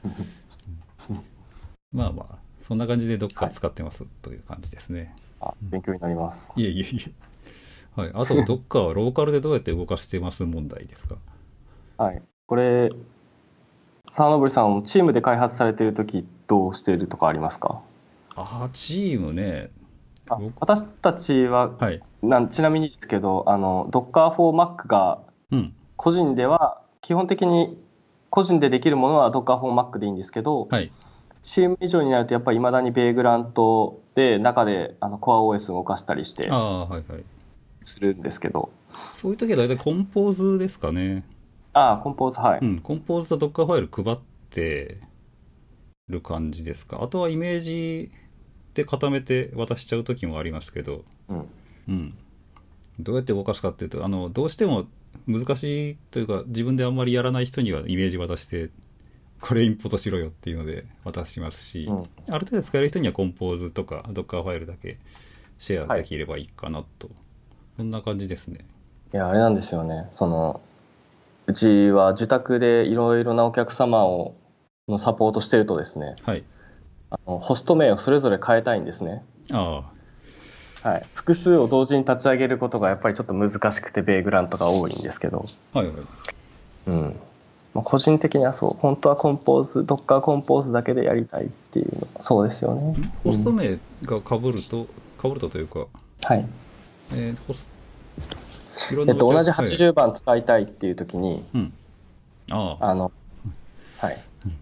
まあまあそんな感じでどっか使ってます、はい、という感じですね。 あ、勉強になります。 いえいえいえ。はい、あとどっかはローカルでどうやって動かしてます問題ですか？ はい、これ沢登さんチームで開発されているときどうしているとかありますか？ あ、チームね、 あ、私たちは、はい、なんちなみにですけど、あの Docker for Mac が個人では、うん、基本的に個人でできるものは Docker for Mac でいいんですけど、はい、チーム以上になるとやっぱりいまだにベイグラントで中であの CoreOS を動かしたりしてするんですけど、 あ、はいはい、そういう時は大体コンポーズですかね。 ああ、コンポーズ、はい、 うん、コンポーズと Docker ファイル配ってる感じですか。あとはイメージで固めて渡しちゃう時もありますけど、うんうん、どうやって動かすかっていうと、あのどうしても難しいというか自分であんまりやらない人にはイメージ渡してこれインポートしろよっていうので渡しますし、 うん、 ある程度使える人にはコンポーズとか Docker ファイルだけシェアできればいいかなと、はい、そんな感じですね。 いやあれなんですよね、そのうちは受託でいろいろなお客様をのサポートしてるとですね、 はい、 あのホスト名をそれぞれ変えたいんですね。 ああ、はい、複数を同時に立ち上げることがやっぱりちょっと難しくてベイグラントが多いんですけど、 はいはい、 うんまあ、個人的にはそう本当はコンポーズ Docker コンポーズだけでやりたいっていうのそうですよね。 ホスト名が被ると被るとというか、 はい、 えー、ホスえっと、同じはちじゅうばん使いたいっていう時に、 はい、あああのはい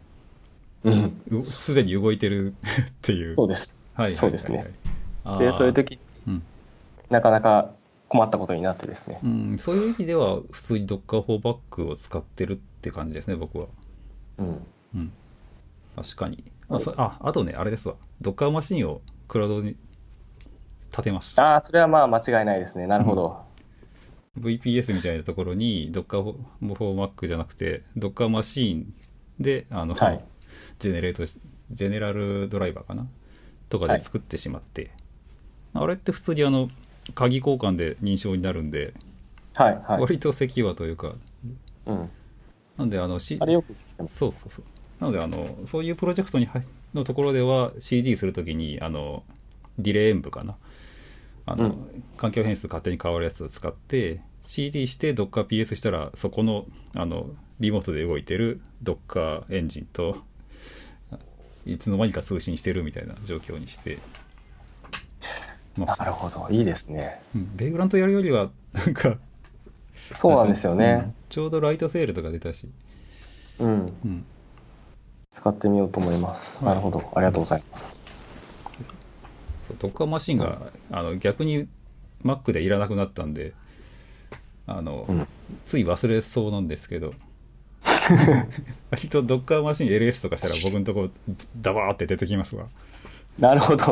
すで、うん、に動いてるっていう。 そうです、はいはいはいはい、そうですね。でそういう時、うん、なかなか困ったことになってですね、 うん、そういう意味では普通に Docker フォーバックを使ってるって感じですね僕は。うん、うん、確かに。あ、そあ、あとねあれですわ、Docker マシンをクラウドに立てます。 ああ、それはまあ間違いないですね。なるほど。 うん、ブイピーエス みたいなところに Docker フォーバックじゃなくて Docker マシンであの、はい、ジェネレートジェネラルドライバーかなとかで作ってしまって、はい、あれって普通にあの鍵交換で認証になるんで、 はいはい、 割とセキュアというか、 うん、 なんであの、C、 あれよく聞きます。 そうそうそう。なのであのそういうプロジェクトにのところでは シーディー するときにあのディレイ演舞かなあの、うん、環境変数勝手に変わるやつを使って シーディー して DockerPS したらそこのあのリモートで動いてる Docker エンジンといつの間にか通信してるみたいな状況にしてます。なるほど、いいですね。 うん、ベイグラントやるよりはなんかそうなんですよね、うん、 ちょうどライトセールとか出たし、 うん、うん、使ってみようと思います。なるほど、ありがとうございます。 そう、Docker マシンが、うん、あの逆に Mac でいらなくなったんであの、うん、つい忘れそうなんですけど割と Docker マシン エルエス とかしたら僕のとこダバーって出てきますわ。 なるほど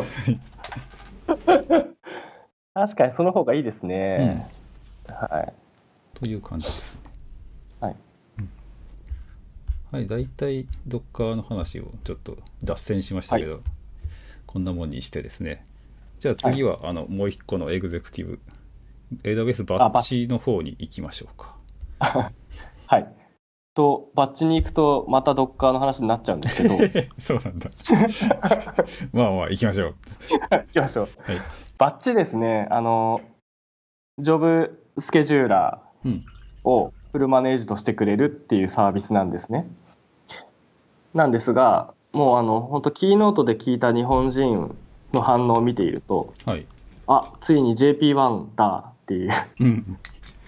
確かにその方がいいですね、うん、はい、 という感じですね。 はい、 うん、はい、だいたい Docker の話をちょっと脱線しましたけど、はい、こんなもんにしてですね。じゃあ次は、はい、あのもう一個のエグゼクティブ エーダブリューエス バッチの方に行きましょうか。 はいとバッチに行くとまた Docker の話になっちゃうんですけどそうなんだまあまあ行きましょう行きましょう、 はい、 バッチですね、あのジョブスケジューラーをフルマネージとしてくれるっていうサービスなんですね。なんですがもうあの本当キーノートで聞いた日本人の反応を見ていると、 はい、 あついに ジェーピーワン だっていう、うん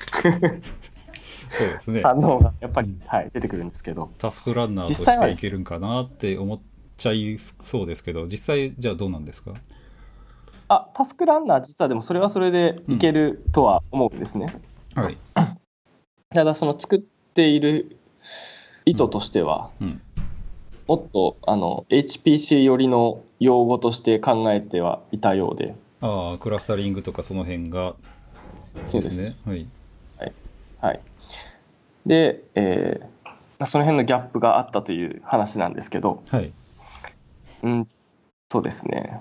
そうですね、 反応がやっぱり、うんはい、出てくるんですけど、 タスクランナーとしていけるんかなって思っちゃいそうですけど、実際じゃあどうなんですか？ あタスクランナー実はでもそれはそれでいけるとは思うんですね、 うんはい、 ただその作っている意図としては、うんうん、もっとあの エイチピーシー 寄りの用語として考えてはいたようで、 ああクラスタリングとかその辺がそうですね、 はいはいはい、で、えー、その辺のギャップがあったという話なんですけど、 はい、 うんそうですね、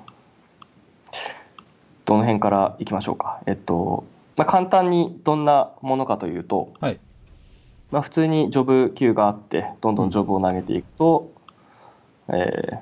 どの辺からいきましょうか。えっと、まあ、簡単にどんなものかというと、 はいまあ、普通にジョブキューがあってどんどんジョブを投げていくと、うんえー、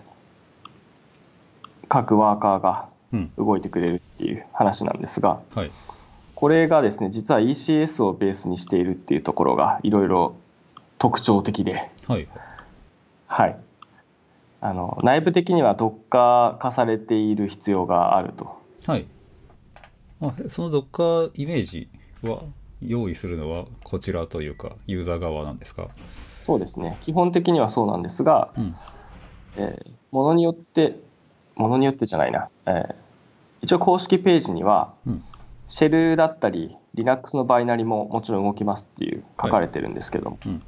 各ワーカーが動いてくれるっていう話なんですが、 うんはい、 これがですね実は イーシーエス をベースにしているっていうところがいろいろ特徴的で、 はいはい、あの内部的には Docker 化されている必要があると。 はい、あその Docker イメージは用意するのはこちらというかユーザー側なんですか？ そうですね、基本的にはそうなんですが、うんえー、ものによってものによってじゃないな、えー、一応公式ページには、うん、シェルだったり Linux のバイナリももちろん動きますっていう書かれてるんですけども、はいうん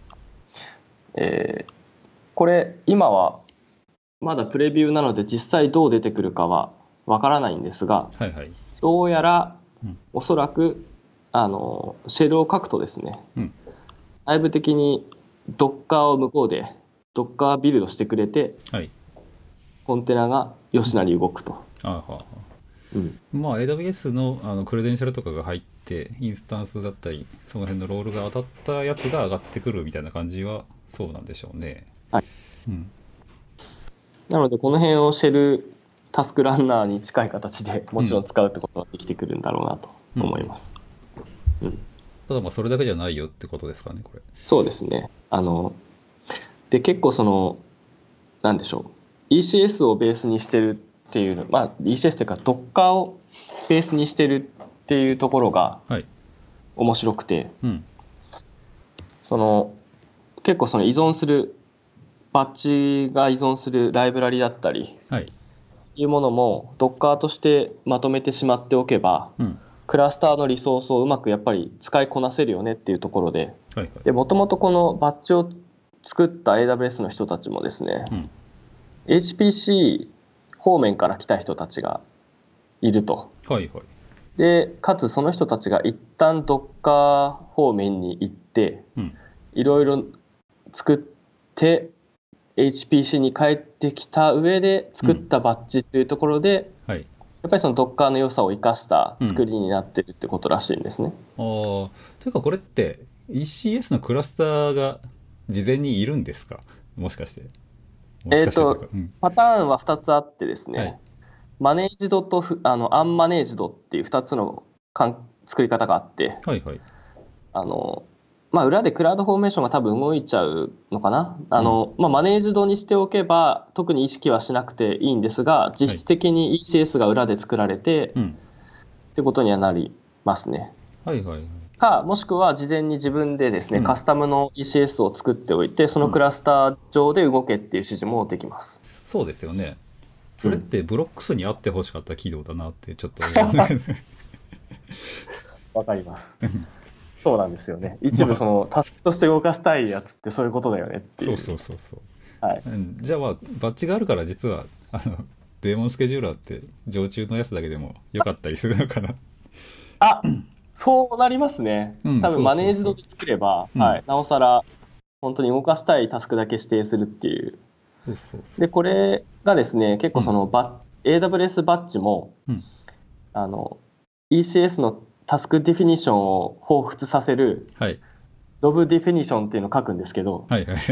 えー、これ今はまだプレビューなので実際どう出てくるかはわからないんですが、 はいはい、 どうやらおそらくあのシェルを書くとですね、うん、内部的に Docker を向こうで Docker ビルドしてくれて、 はい。 コンテナが吉成に動くと。 あはは。 うん、 まあ エーダブリューエス の, あのクレデンシャルとかが入ってインスタンスだったりその辺のロールが当たったやつが上がってくるみたいな感じはそうなんでしょうね。 はい。 うん、 なのでこの辺をシェルタスクランナーに近い形でもちろん使うってことはできてくるんだろうなと思います。うんうん、 ただまあそれだけじゃないよってことですかねこれ。 そうですね。あので結構そのなんでしょう イーシーエス をベースにしてるっていうまあ イーシーエス というか Docker をベースにしてるっていうところが面白くて、 はいうん、 その結構その依存するバッチが依存するライブラリだったり、 はい、 いうものも Docker としてまとめてしまっておけば、うん、クラスターのリソースをうまくやっぱり使いこなせるよねっていうところで、もともとこのバッジを作った エーダブリューエス の人たちもですね、うん、エイチピーシー 方面から来た人たちがいると、はいはい、でかつその人たちが一旦 Docker 方面に行っていろいろ作ってエイチピーシー に帰ってきた上で作ったバッジっていうところで、うんはい、やっぱりその Docker の良さを生かした作りになってるってことらしいんですね。 うん、ああ、というかこれって イーシーエス のクラスターが事前にいるんですか？もしかして。 もしかしてというか、えーと、うん、パターンはふたつあってですね、はい、マネージドとあのアンマネージドっていうふたつのかん作り方があって、はいはい、あのまあ、裏でクラウドフォーメーションが多分動いちゃうのかな。あの、うんまあ、マネージドにしておけば特に意識はしなくていいんですが、実質的に イーシーエス が裏で作られて、はい、ってことにはなりますね。はいはいはい、かもしくは事前に自分でですね、うん、カスタムの イーシーエス を作っておいてそのクラスター上で動けっていう指示もできます。 うん、そうですよね。それってブロックスにあってほしかった機能だなってちょっと思うわかりますそうなんですよね。一部そのタスクとして動かしたいやつってそういうことだよねっていう。 そうそうそうそう、はい、じゃあまあバッジがあるから実はあのデーモンスケジューラーって常駐のやつだけでもよかったりするのかなあ、そうなりますね、うん、多分マネージドで作れば、うんはい、なおさら本当に動かしたいタスクだけ指定するっていう。そうそうそうでこれがですね結構そのバッ、うん、エーダブリューエス バッジも、うん、あの イーシーエス のタスクディフィニッションを彷彿させる、はい、ドブディフィニッションっていうのを書くんですけど、はいはいはい、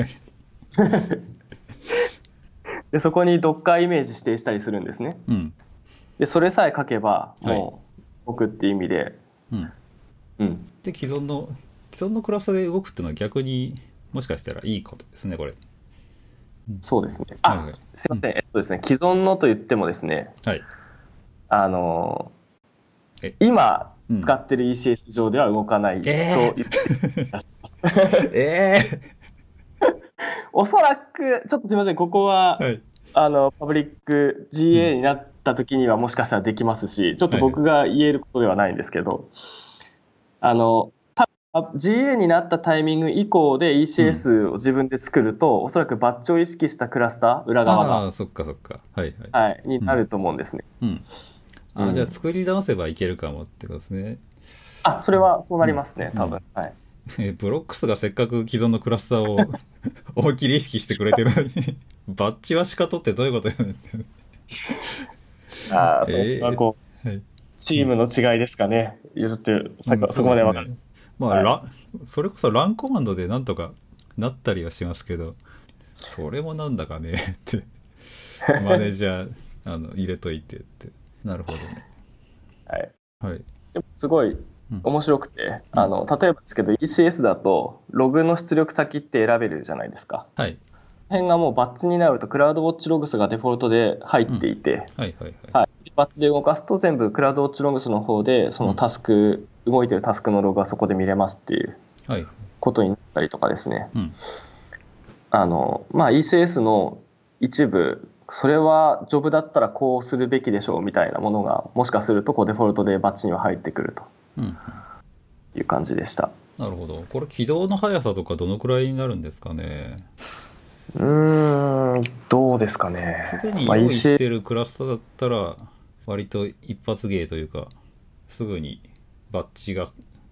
でそこに Docker イメージ指定したりするんですね、うん、でそれさえ書けばもう動くっていう意味で、はいうんうん、で既存の既存のクラスで動くっていうのは逆にもしかしたらいいことですねこれ。 そうですね。あ、はいはい、すいません、うん、えっとですね既存のと言ってもですね、はい、あのえ今使ってる イーシーエス 上では動かないと言っていらっしゃいます。えー、おそらくちょっとすいませんここは、はい、あのパブリック ジーエー になった時にはもしかしたらできますし、うん、ちょっと僕が言えることではないんですけど、はい、あのジーエー になったタイミング以降で イーシーエス を自分で作ると、うん、おそらくバッチを意識したクラスター裏側があそっかそっか、はいはいはい、になると思うんですね、うんうんあ、じゃあ作り直せばいけるかもってことですね。 あ、それはそうなりますね、うん、多分、うん、はい。 えブロックスがせっかく既存のクラスターを思いっきり意識してくれてるのにバッチはしかとってどういうことよねってああ、それはこう、えーはい、チームの違いですかね。いやちょっとさ、うん、そこまで分かる。 まあ、はい、それこそランコマンドでなんとかなったりはしますけど、それもなんだかねってマネージャーあの入れといてって。なるほどね。 はい。はい。でもすごい面白くて、うん、あの例えばですけど イーシーエス だとログの出力先って選べるじゃないですか。はい。この辺がもうバッチになるとクラウドウォッチログスがデフォルトで入っていて、うん、はいはいはい。はい。バッチで動かすと全部クラウドウォッチログスの方でそのタスク、うん、動いてるタスクのログがそこで見れますっていうことになったりとかですね。うん、あのまあ イーシーエス の一部それはジョブだったらこうするべきでしょうみたいなものがもしかするとこうデフォルトでバッチには入ってくるという感じでした。 うん、なるほど。これ起動の速さとかどのくらいになるんですかね。 うーんどうですかね。 すでに用意してるクラスターだったら割と一発芸というかすぐにバッチが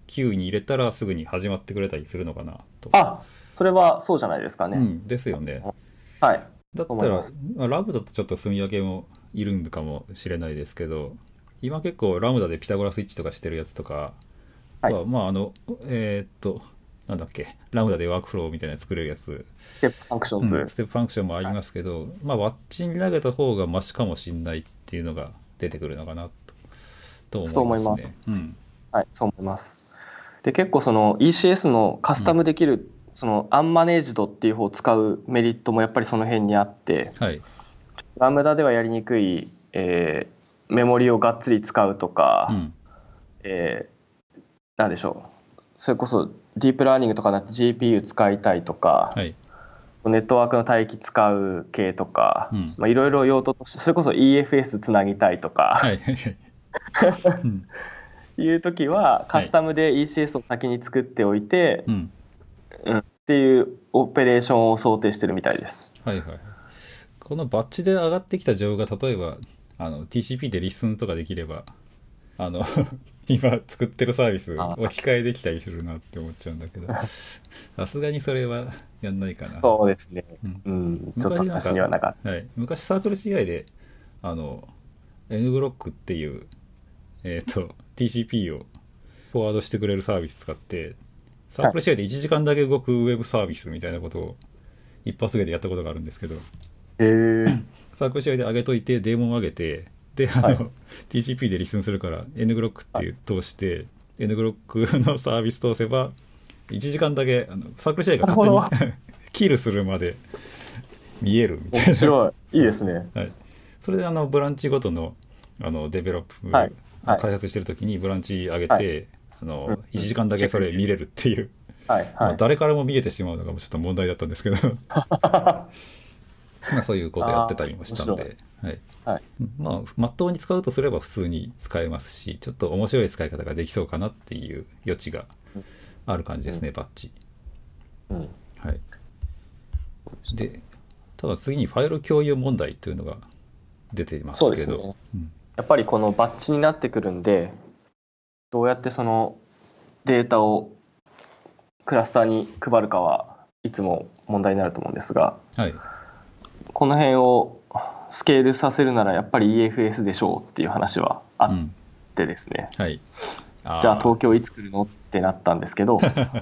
キューに入れたらすぐに始まってくれたりするのかなと。 あ、それはそうじゃないですかね。 うん、ですよね。 はい。 だったらラムダとちょっと住み分けもいるんかもしれないですけど、今結構ラムダでピタゴラスイッチとかしてるやつとかは、はい、まああのえー、っとなんだっけ、ラムダでワークフローみたいな作れるやつ、 ステップファンクションズ、 うん、ステップファンクションもありますけど、はい、まあバッチに投げた方がマシかもしれないっていうのが出てくるのかなと、と思いますね。そう思います。うん、 はい、そう思います。で結構その イーシーエス のカスタムできる、うん、そのアンマネージドっていう方を使うメリットもやっぱりその辺にあって、 はい、 ラムダではやりにくい、えー、メモリをがっつり使うとか、うん、えー、なんでしょう、それこそディープラーニングとかだと ジーピーユー 使いたいとか、 はい、 ネットワークの帯域使う系とか、うん、まあ、いろいろ用途としてそれこそ イーエフエス つなぎたいとか、はいうん、いう時はカスタムで イーシーエス を先に作っておいて、はい、うん、っていうオペレーションを想定してるみたいです。 はいはい。このバッチで上がってきた情報が例えばあの ティーシーピー でリスンとかできればあの今作ってるサービスを控えできたりするなって思っちゃうんだけど、さすがにそれはやんないかな。 そうですね、うんうん、ちょっと私にはなかった、 はい、昔サークル シーアイ であの N ブロックっていう、えー、と ティーシーピー をフォワードしてくれるサービス使ってサークル シーアイ でいちじかんだけ動くウェブサービスみたいなことを一発芸でやったことがあるんですけど、 へーサークル シーアイ で上げといてデーモン上げて、であの、はい、ティーシーピー でリスンするから N ブロックっていう通して、はい、N ブロックのサービス通せばいちじかんだけあのサークル シーアイ が勝手にキルするまで見えるみたいな。 面白い、いいですね。 はい、それであのブランチごとのあのデベロップ、はいはい、開発してる時にブランチ上げて、はい、あの、うん、いちじかんだけそれ見れるっていう、はいはい、まあ、誰からも見えてしまうのがちょっと問題だったんですけどまあそういうことやってたりもしたんで、はいはい、まあまっとうに使うとすれば普通に使えますし、ちょっと面白い使い方ができそうかなっていう余地がある感じですね、うん、バッチ、うん、はい。でただ次にファイル共有問題というのが出ていますけど、そうですね、うん、 やっぱりこのバッチになってくるんで、どうやってそのデータをクラスターに配るかはいつも問題になると思うんですが、はい、この辺をスケールさせるならやっぱり イーエフエス でしょうっていう話はあってですね、うん、はい、あじゃあ東京いつ来るのってなったんですけど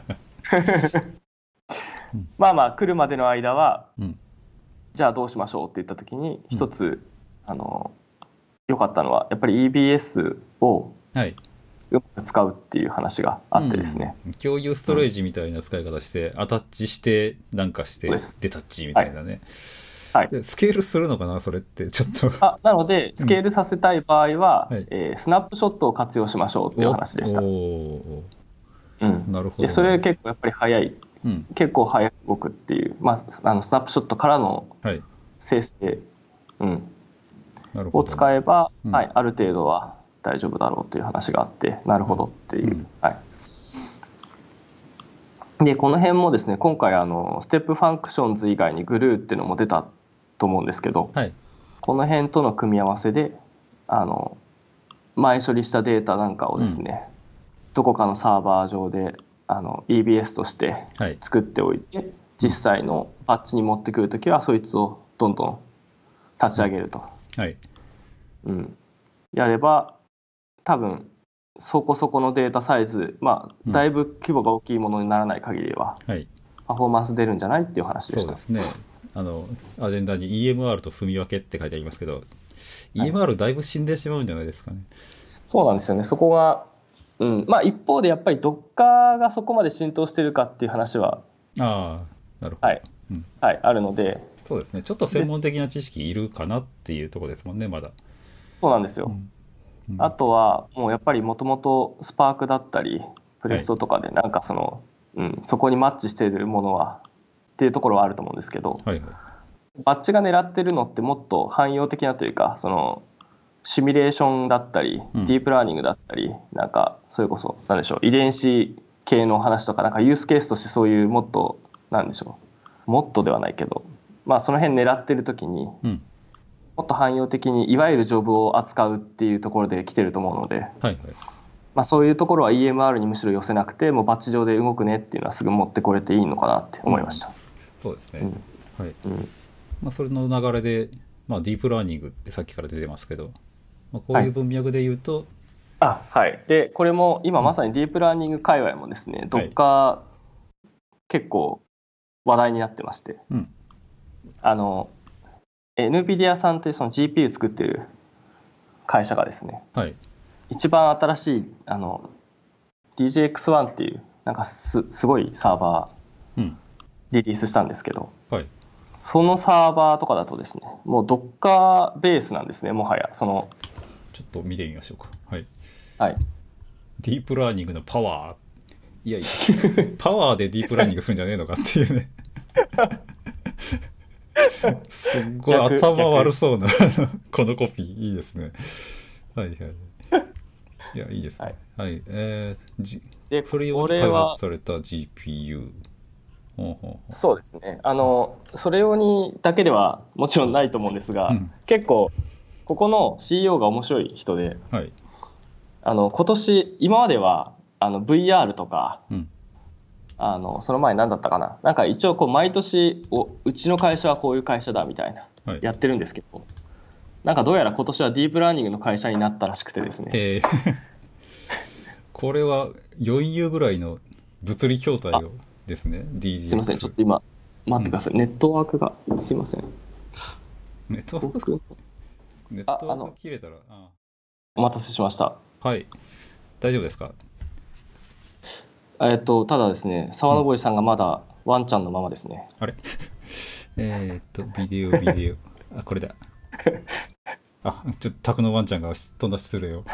まあまあ来るまでの間は、うん、じゃあどうしましょうって言った時に一つ、うん、あの良かったのはやっぱり イービーエス をうまく使うっていう話があってですね、 うん、共有ストレージみたいな使い方して、うん、アタッチしてなんかしてデタッチみたいなね、はいはい、スケールするのかなそれってちょっとあなのでスケールさせたい場合は、うんはい、えー、スナップショットを活用しましょうっていう話でした。おお、うん、なるほど、ね、でそれ結構やっぱり早い、うん、結構早く動くっていう、まあ、あのスナップショットからの生成、はい、うん、なるほど、を使えば、うん、はい、ある程度は大丈夫だろうという話があって、なるほどっていう、うん、はい、でこの辺もですね今回あのステップファンクションズ以外にグルーっていうのも出たと思うんですけど、はい、この辺との組み合わせであの前処理したデータなんかをですね、うん、どこかのサーバー上であの イービーエス として作っておいて、はい、実際のバッチに持ってくるときはそいつをどんどん立ち上げると、はい、うん、やれば多分そこそこのデータサイズ、まあ、だいぶ規模が大きいものにならない限りは、うん、パフォーマンス出るんじゃないっていう話でした。 そうですね、あのアジェンダに イーエムアール と住み分けって書いてありますけど、はい、イーエムアール だいぶ死んでしまうんじゃないですかね。 そうなんですよね、そこが、うん、まあ一方でやっぱり Docker がそこまで浸透してるかっていう話はああなるほど、 はい、うん、はい、あるので、 そうですね、ちょっと専門的な知識いるかなっていうところですもんねまだ。 そうなんですよ、うんうん、あとはもうやっぱりもともとスパークだったりプレストとかでなんかその、はい、うん、そこにマッチしているものはっていうところはあると思うんですけど、はいはい、バッチが狙ってるのってもっと汎用的なというか、そのシミュレーションだったり、うん、ディープラーニングだったり、なんかそれこそ何でしょう、遺伝子系の話とか、なんかユースケースとしてそういうもっとなんでしょう、もっとではないけど、まあその辺狙ってる時に、うん、もっと汎用的にいわゆるジョブを扱うっていうところで来てると思うので、はいはい、 まあ、そういうところは イーエムアール にむしろ寄せなくてもうバッチ上で動くねっていうのはすぐ持ってこれていいのかなって思いました。 そうですね、 うん、 はい、 うんまあ、それの流れで、まあ、ディープラーニングってさっきから出てますけど、まあ、こういう文脈で言うと、はい、 あはいでこれも今まさにディープラーニング界隈もですね、うん、Docker、結構話題になってまして、うん、あの NVIDIA さんというその ジーピーユー 作ってる会社がですね、はい、一番新しいあの ディージェーエックスワン っていうなんか す, すごいサーバーリリースしたんですけど、うん、はい、そのサーバーとかだとですねもう Docker ベースなんですね。もはやそのちょっと見てみましょうか。はい、 はい、 ディープラーニングのパワー、いやいやパワーでディープラーニングするんじゃねえのかっていうねすっごい頭悪そうなこのコピーいいですね。はいはいいやいいですね。はい、はい、えー、じでそれ用に開発された ジーピーユー。ほうほうほう、 そうですね。あのそれ用にだけではもちろんないと思うんですが、うん、結構ここの シーイーオー が面白い人で、はい、あの今年今まではあの ブイアール とか、うん、あのその前何だったかな、なんか一応こう毎年おうちの会社はこういう会社だみたいな、はい、やってるんですけど、なんかどうやら今年はディープラーニングの会社になったらしくてですね、えー、 これはよんユーぐらいの物理筐体をですね。 ディージーエックスすいませんちょっと今待ってください、うん、ネットワークがすいません。 ネットワークネットワーク切れたらああお待たせしました。 はい、大丈夫ですか。 えっとただですね沢登さんがまだワンちゃんのままですね、 うん、あれえっとビデオビデオあこれだあちょっとタクのワンちゃんが飛んだ失礼を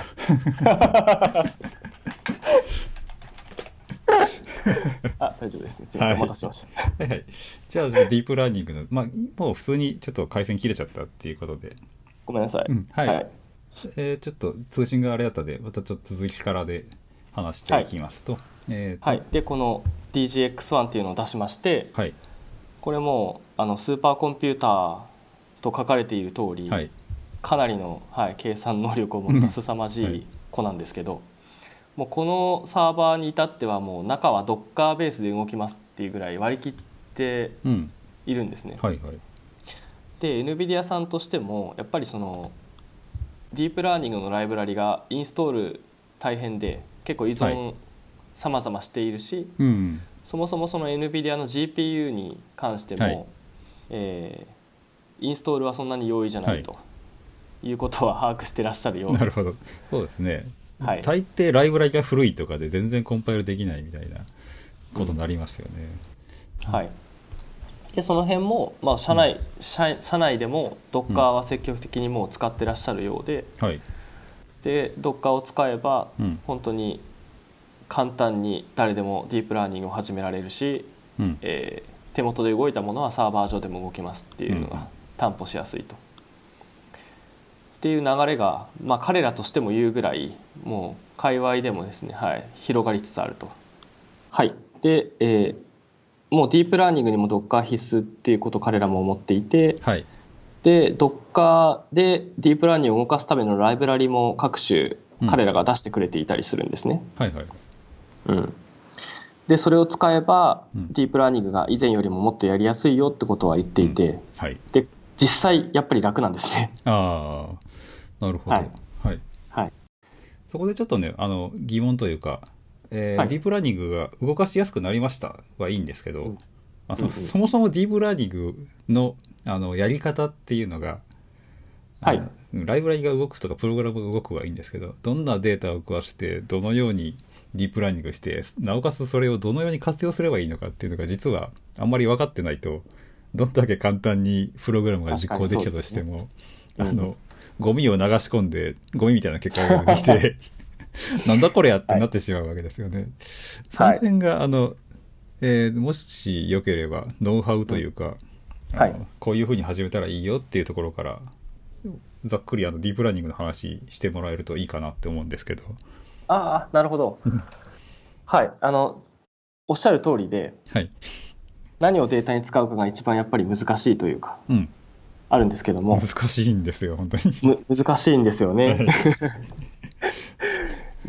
あ大丈夫ですね。すいません、はい、お待たせしました。 はいはい、じゃあディープラーニングの、まあ、もう普通にちょっと回線切れちゃったっていうことでごめんなさい、 うん、はい、はい、えー、ちょっと通信があれだったのでまたちょっと続きからで話していきますと、はい、 えーとはい、でこの ディージーエックスワン っていうのを出しまして、はい、これもあのスーパーコンピューターと書かれている通り、はい、かなりの、はい、計算能力を持った凄まじい子なんですけど、はい、もうこのサーバーに至ってはもう中は Docker ベースで動きますっていうぐらい割り切っているんですね、うんはいはい、で NVIDIA さんとしてもやっぱりそのディープラーニングのライブラリがインストール大変で結構依存様々しているし、はいうん、そもそもその NVIDIA の ジーピーユー に関しても、はいえー、インストールはそんなに容易じゃないということは把握してらっしゃるようなるほどそうですね、はい、大抵ライブラリが古いとかで全然コンパイルできないみたいなことになりますよね、 うん、はいでその辺も、まあ、社内、うん、社, 社内でも Docker は積極的にもう使ってらっしゃるようで、うんはい、で Docker を使えば、うん、本当に簡単に誰でもディープラーニングを始められるし、うんえー、手元で動いたものはサーバー上でも動きますっていうのが担保しやすいと、うん、っていう流れが、まあ、彼らとしても言うぐらいもう界隈でもですね、はい、広がりつつあると。はいで、えーもうディープラーニングにも Docker 必須っていうことを彼らも思っていて、はい、で Docker でディープラーニングを動かすためのライブラリも各種彼らが出してくれていたりするんですね、うんはいはいうん、でそれを使えば、うん、ディープラーニングが以前よりももっとやりやすいよってことは言っていて、うんはい、で実際やっぱり楽なんですね。 ああなるほど、はいはいはい、そこでちょっとねあの疑問というかえーはい、ディープラーニングが動かしやすくなりましたはいいんですけど、うんあのうんうん、そもそもディープラーニング の, あのやり方っていうのが、はい、ライブラリが動くとかプログラムが動くはいいんですけどどんなデータを食わしてどのようにディープラーニングしてなおかつそれをどのように活用すればいいのかっていうのが実はあんまり分かってないとどんだけ簡単にプログラムが実行できたとしても、ねうん、あのゴミを流し込んでゴミみたいな結果が出てきてなんだこれやってなってしまうわけですよね、はい、その辺があの、えー、もしよければノウハウというか、うんはい、こういうふうに始めたらいいよっていうところからざっくりあのディープラーニングの話してもらえるといいかなって思うんですけど。 ああなるほどはいあのおっしゃる通りで、はい、何をデータに使うかが一番やっぱり難しいというか、うん、あるんですけども難しいんですよ本当にむ難しいんですよね、はい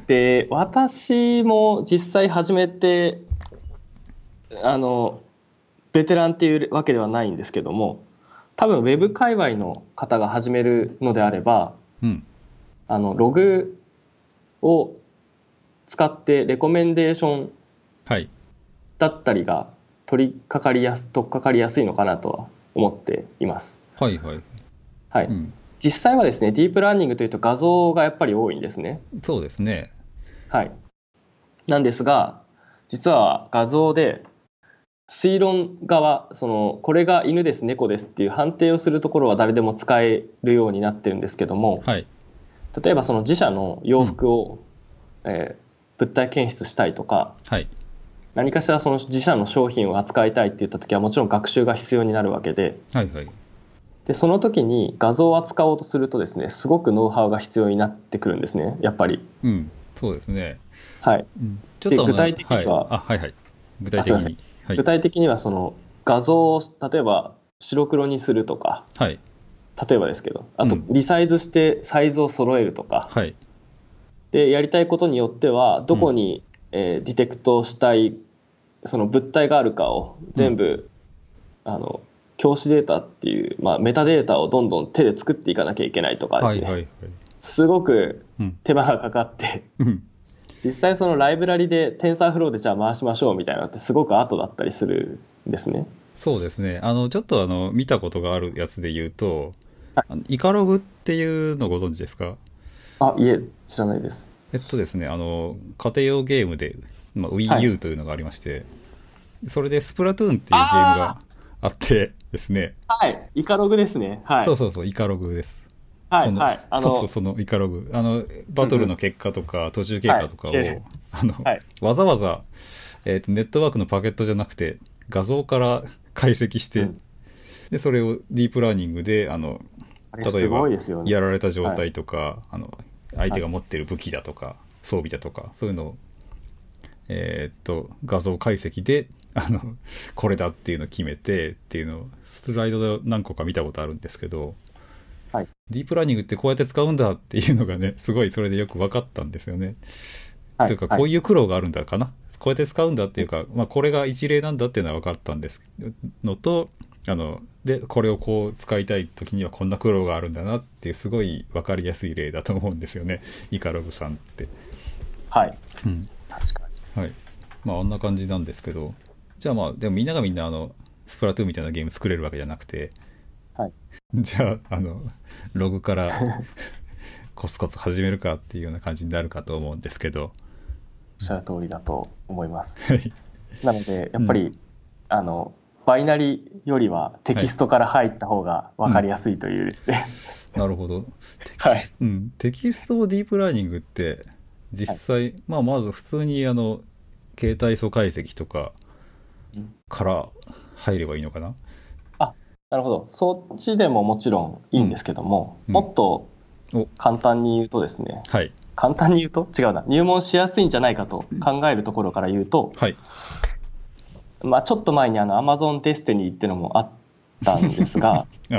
で私も実際始めてあのベテランっていうわけではないんですけども、多分ウェブ界隈の方が始めるのであれば、 うん、 あのログを使ってレコメンデーションだったりが取り掛かりやす取っかかりやすいのかなとは思っています。 はいはい、 はい、うん、実際はですね、ディープラーニングというと画像がやっぱり多いんですね。 そうですね。 はい。なんですが、実は画像で推論側、そのこれが犬です猫ですっていう判定をするところは誰でも使えるようになってるんですけども、 はい、 例えばその自社の洋服を、うん、えー、物体検出したいとか、 はい、 何かしらその自社の商品を扱いたいっていった時はもちろん学習が必要になるわけで、 はいはい、 でその時に画像を扱おうとするとですね、すごくノウハウが必要になってくるんですね、やっぱり。 うん、そうですね。 はい。 うん、ちょっと具体的には、 はい、あ、はいはい、具体的に、はい、 具体的にはその画像を例えば白黒にするとか、 はい、 例えばですけど、あとリサイズしてサイズを揃えるとか、 はい、 でやりたいことによってはどこに、うん、えー、ディテクトしたいその物体があるかを全部、うん、あの教師データっていう、まあ、メタデータをどんどん手で作っていかなきゃいけないとかですね、 はいはいはい、 すごく手間がかかって、うん、実際そのライブラリで TensorFlow でじゃあ回しましょうみたいなのってすごく後だったりするんですね。 そうですね。あのちょっとあの見たことがあるやつで言うと、はい、イカログっていうのご存知ですか？ あ、いえ、知らないです。 えっとですね、あの家庭用ゲームで、まあ、Wii U というのがありまして、はい、それでスプラトゥーンっていうゲームがあってですね。 はい、イカログですね。はい。 そうそうそう、イカログです。 はい、 その、 はい、 あのそうそう、そのイカログ。あの、バトルの結果とか、うんうん、途中経過とかを、はい、あの、はい、わざわざ、えーと、ネットワークのパケットじゃなくて、画像から解析して、うん、で、それをディープラーニングで、あの、例えば、やられた状態とか、はい、あの、相手が持ってる武器だとか、はい、装備だとか、そういうのを、えーと、画像解析で、あの、これだっていうのを決めてっていうのを、スライドで何個か見たことあるんですけど、 はい、 ディープラーニングってこうやって使うんだっていうのがね、すごいそれでよく分かったんですよね。はい、というか、こういう苦労があるんだかな、はい、こうやって使うんだっていうか、まあ、これが一例なんだっていうのは分かったんですのと、あのでこれをこう使いたい時にはこんな苦労があるんだなっていうすごい分かりやすい例だと思うんですよね、イカログさんって。 はい、 うん、 確かに、はい、まああんな感じなんですけど、じゃあまあでもみんながみんなあのスプラトゥーンみたいなゲーム作れるわけじゃなくて、 はい、 じゃああのログからコツコツ始めるかっていうような感じになるかと思うんですけど、おっしゃる通りだと思います。なのでやっぱり、うん、あのバイナリよりはテキストから入った方が分かりやすいというですね、はい、 うん、なるほど。テキス、はい、うん、テキストディープラーニングって実際、はい、まあ、まず普通にあの形態素解析とかから入ればいいのかな、うん、 あ、なるほど。そっちでももちろんいいんですけども、うん、もっと簡単に言うとですね、 はい、 簡単に言うと違うな入門しやすいんじゃないかと考えるところから言うと、 はい、 まあ、ちょっと前にあの Amazon Destiny っていうのもあったんですがあ、うん、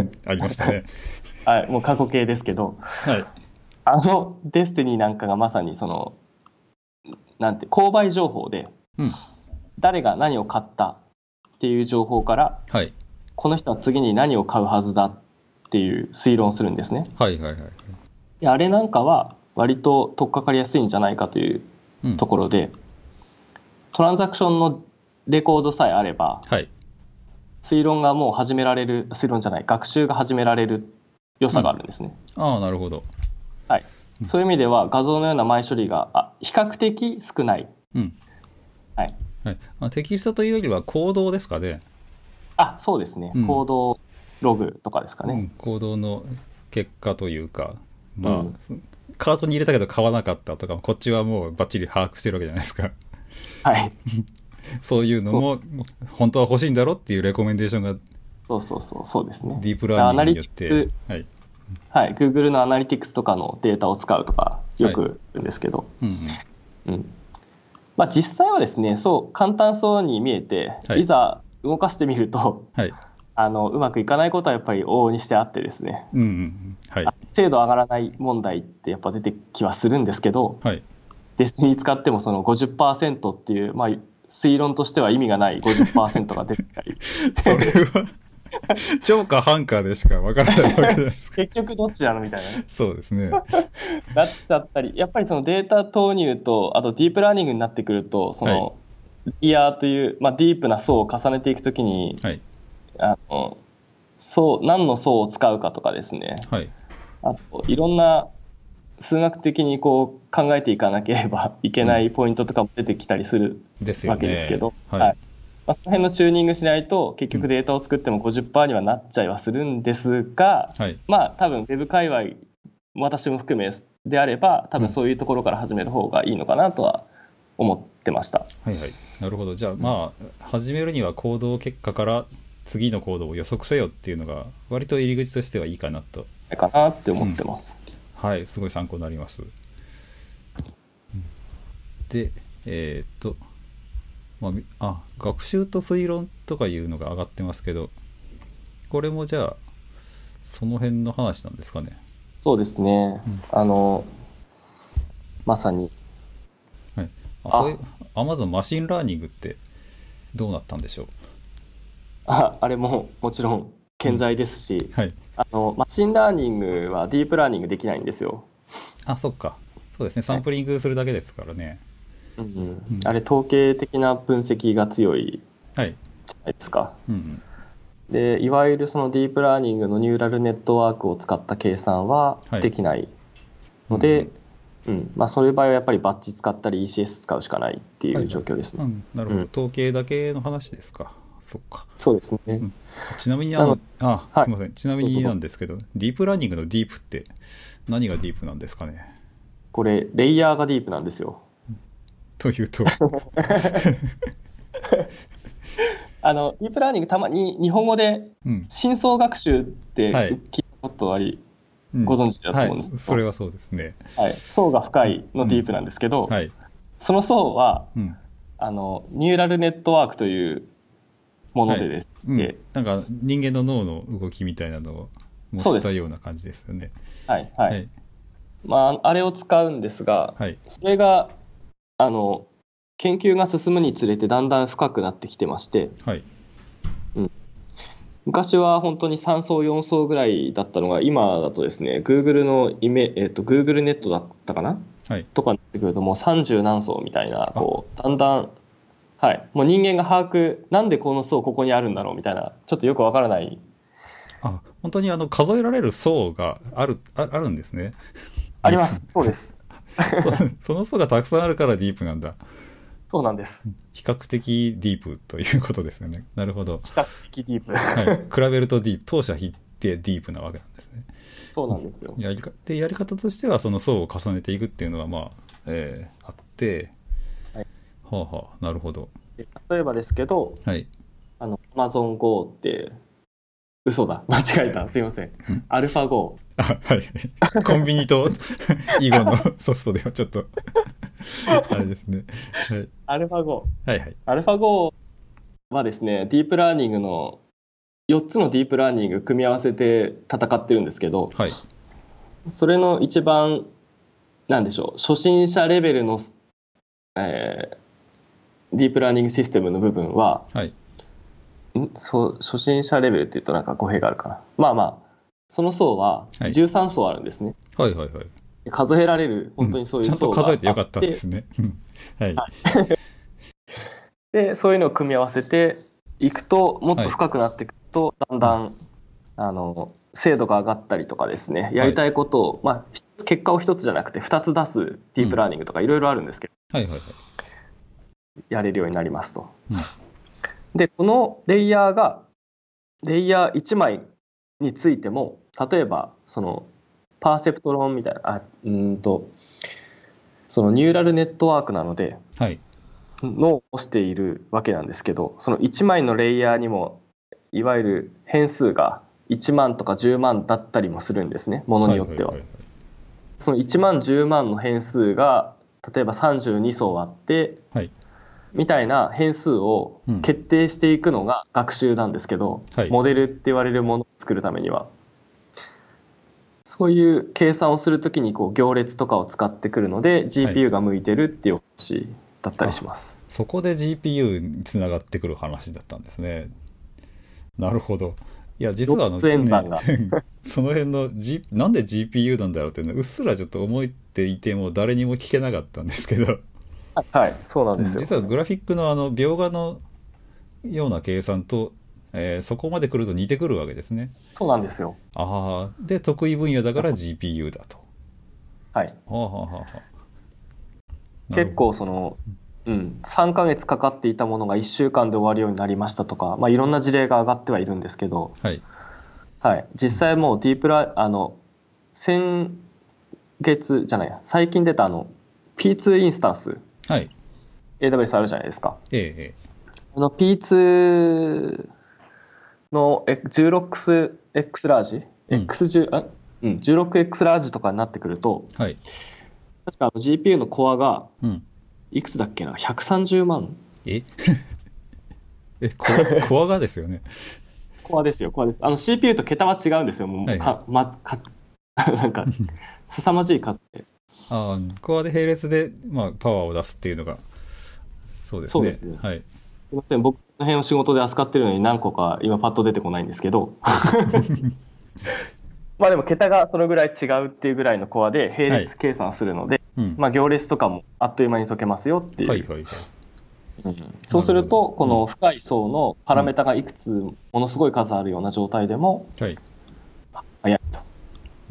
ありましたねはい、もう過去形ですけど、 はい、 あの Destiny なんかがまさにそのなんて購買情報で、うん、誰が何を買ったっていう情報から、 はい、 この人は次に何を買うはずだっていう推論をするんですね。 はいはいはい、 であれなんかは割と取っかかりやすいんじゃないかというところで、うん、トランザクションのレコードさえあれば、 はい、 推論がもう始められる、推論じゃない学習が始められる良さがあるんですね、 うん、ああなるほど、 はい、そういう意味では画像のような前処理があ比較的少ない、 うん、 はいはい、まあ、テキストというよりはコードですかね。 あ、そうですね、うん、コードログとかですかね、 うん、コードの結果というか、まあ、うん、カートに入れたけど買わなかったとか、こっちはもうバッチリ把握してるわけじゃないですかはいそういうのも本当は欲しいんだろっていうレコメンデーションが、 そうそうそうそうですね、 ディープラーニングによって、 はい、はい、Google のアナリティクスとかのデータを使うとかよく言うんですけど、はい、うんうんうん、まあ、実際はですね、そう簡単そうに見えて、はい、いざ動かしてみると、はい、あのうまくいかないことはやっぱり往々にしてあってですね、 うんうん、はい、 精度上がらない問題ってやっぱ出てきはするんですけど、 はい、 デスに使ってもその ごじゅっパーセント っていう、まあ、推論としては意味がない ごじゅっパーセント が出てたりそれは超か半かでしか分からないわけじゃないですか。 結局どっちなのみたいなねそうですね。 なっちゃったり、やっぱりそのデータ投入とあとディープラーニングになってくるとその、はい、イヤーという、まあ、ディープな層を重ねていくときに、はい、あの層何の層を使うかとかですね、はい、あといろんな数学的にこう考えていかなければいけないポイントとかも出てきたりするわけですけど、はいはい、まあ、その辺のチューニングしないと結局データを作っても ごじゅっパーセント にはなっちゃいはするんですが、はい、まあ多分ウェブ界隈私も含めであれば多分そういうところから始める方がいいのかなとは思ってました、 うん、はいはい、なるほど。じゃあまあ始めるには行動結果から次の行動を予測せよっていうのが割と入り口としてはいいかなとかなって思ってます、 うん、はい、すごい参考になります。でえー、っとまあ、あ学習と推論とかいうのが上がってますけど、これもじゃあその辺の話なんですかね。 そうですね、うん、あのまさに、 はい、あそういう Amazon マシンラーニングってどうなったんでしょう。 あ, あれももちろん健在ですし、 うん、はい、 あのマシンラーニングはディープラーニングできないんですよ。 あ、そっか、そうですね、サンプリングするだけですからね、 はい、うんうん、あれ統計的な分析が強いじゃないですか、はい、うんうん、でいわゆるそのディープラーニングのニューラルネットワークを使った計算はできないので、はい、うんうん、まあ、そういう場合はやっぱりバッジ使ったり イーシーエス 使うしかないっていう状況ですね、 はいはい、うん、なるほど、うん、統計だけの話ですか。そっか、 そうですね、うん、 ちなみにあのあ、はい、すみません、ちなみになんですけど、ディープラーニングのディープって何がディープなんですかね。 これレイヤーがディープなんですよ。 というとあのディープラーニングたまに日本語で深層学習って聞いたことあり、はい、ご存知だと思うんですけど、 はい、それはそうですね、 はい、層が深いのディープなんですけど、うん、はい、その層は、うん、あのニューラルネットワークというものでですね、はい、うん、 なんか人間の脳の動きみたいなのを模したような感じですよね。 はいはい、はい、まあ、あれを使うんですが、はい、それがあの研究が進むにつれてだんだん深くなってきてまして、はい、うん、昔は本当にさん層よん層ぐらいだったのが今だとですね Google のイメ、えー、と Google ネットだったかな、はい、とかになってくるともうさんじゅう何層みたいなこうだんだん、はい、もう人間が把握なんでこの層ここにあるんだろうみたいなちょっとよくわからない、 あ、本当にあの数えられる層がある、あ、あるんですね。 あります、そうですそ, その層がたくさんあるからディープなんだ。 そうなんです。 比較的ディープということですよね。なるほど。 比較的ディープ、 はい、比べるとディープ、当社比ってディープなわけなんですね。 そうなんですよ。 やりかでやり方としてはその層を重ねていくっていうのがまあ、えー、あって、はい、はあはあ、なるほど。 例えばですけど、はい、あの Amazon Go って嘘だ間違えたすいませんアルファ Go、 あ、はい、コンビニと囲碁のソフトではちょっとあれですね、はい、 アルファ Go、 はいはい、 アルファ Go はですねディープラーニングのよっつのディープラーニング組み合わせて戦ってるんですけど、はい、それの一番なんでしょう初心者レベルの、えー、ディープラーニングシステムの部分は、はい、んそう初心者レベルって言うとなんか語弊があるかな、まあまあその層はじゅうさん層あるんですね、 はい、はいはいはい、 数えられる本当にそういう層があって、うん、 ちゃんと数えてよかったですねはい、はい、 でそういうのを組み合わせていくともっと深くなっていくと、はい、だんだん、うん、あの精度が上がったりとかですねやりたいことを、はい、まあ、結果を一つじゃなくてふたつ出すディープラーニングとかいろいろあるんですけど、 うん、はいはいはい、 やれるようになりますと、うん、でこのレイヤーがレイヤーいちまいについても例えばそのパーセプト論みたいなあうんとそのニューラルネットワークなので、はい、脳をしているわけなんですけどそのいちまいのレイヤーにもいわゆる変数がいちまんとかじゅうまんだったりもするんですねものによっては、はいはいはいはい、そのいちまんじゅうまんの変数が例えばさんじゅうに層あって、はい、みたいな変数を決定していくのが学習なんですけど、うん、はい、モデルって言われるものを作るためにはそういう計算をするときにこう行列とかを使ってくるので ジーピーユー が向いてるっていう話だったりします。 そこで ジーピーユー につながってくる話だったんですね。なるほど。いや実はあの、 ロッツ演算がね、その辺の、G、なんで ジーピーユー なんだろうっていうのはうっすらちょっと思っていても誰にも聞けなかったんですけど、 はい、そうなんですよ。 実はグラフィックのあの描画のような計算と、えーそこまで来ると似てくるわけですね。 そうなんですよ。 ああ、で得意分野だから ジーピーユー だと。 はい。 はあ、はあはあはあ、 結構その、うん、さんかげつかかっていたものがいっしゅうかんで終わるようになりましたとか、まあ、いろんな事例が上がってはいるんですけど、 はいはい、実際もうディープラあの先月じゃないや最近出たあの ピーツー インスタンス、 はい、 エーダブリューエス あるじゃないですか。 えええこの ピーツー の じゅうろくエックス ラージ、 うんエックスじゅう、あうん、じゅうろくエックス ラージとかになってくると、 はい、 確かあの ジーピーユー のコアがうん、 いくつだっけな、ひゃくさんじゅうまん。 ええコアコアがですよね。 コアですよ、コアです。あの シーピーユー と桁は違うんですよ、もう、 はいかまかなんか凄まじい数で。 ああ、コアで並列で、まあ、パワーを出すっていうのがそうですね。 そうですね。 はい。 すみません、僕の辺を仕事で扱ってるのに何個か今パッと出てこないんですけどまあでも桁がそのぐらい違うっていうぐらいのコアで並列計算するので、 はい、うん、 まあ、行列とかもあっという間に解けますよっていう、 はいはいはい、 うん、そうするとこの深い層のパラメータがいくつものすごい数あるような状態でも速いと、 うん、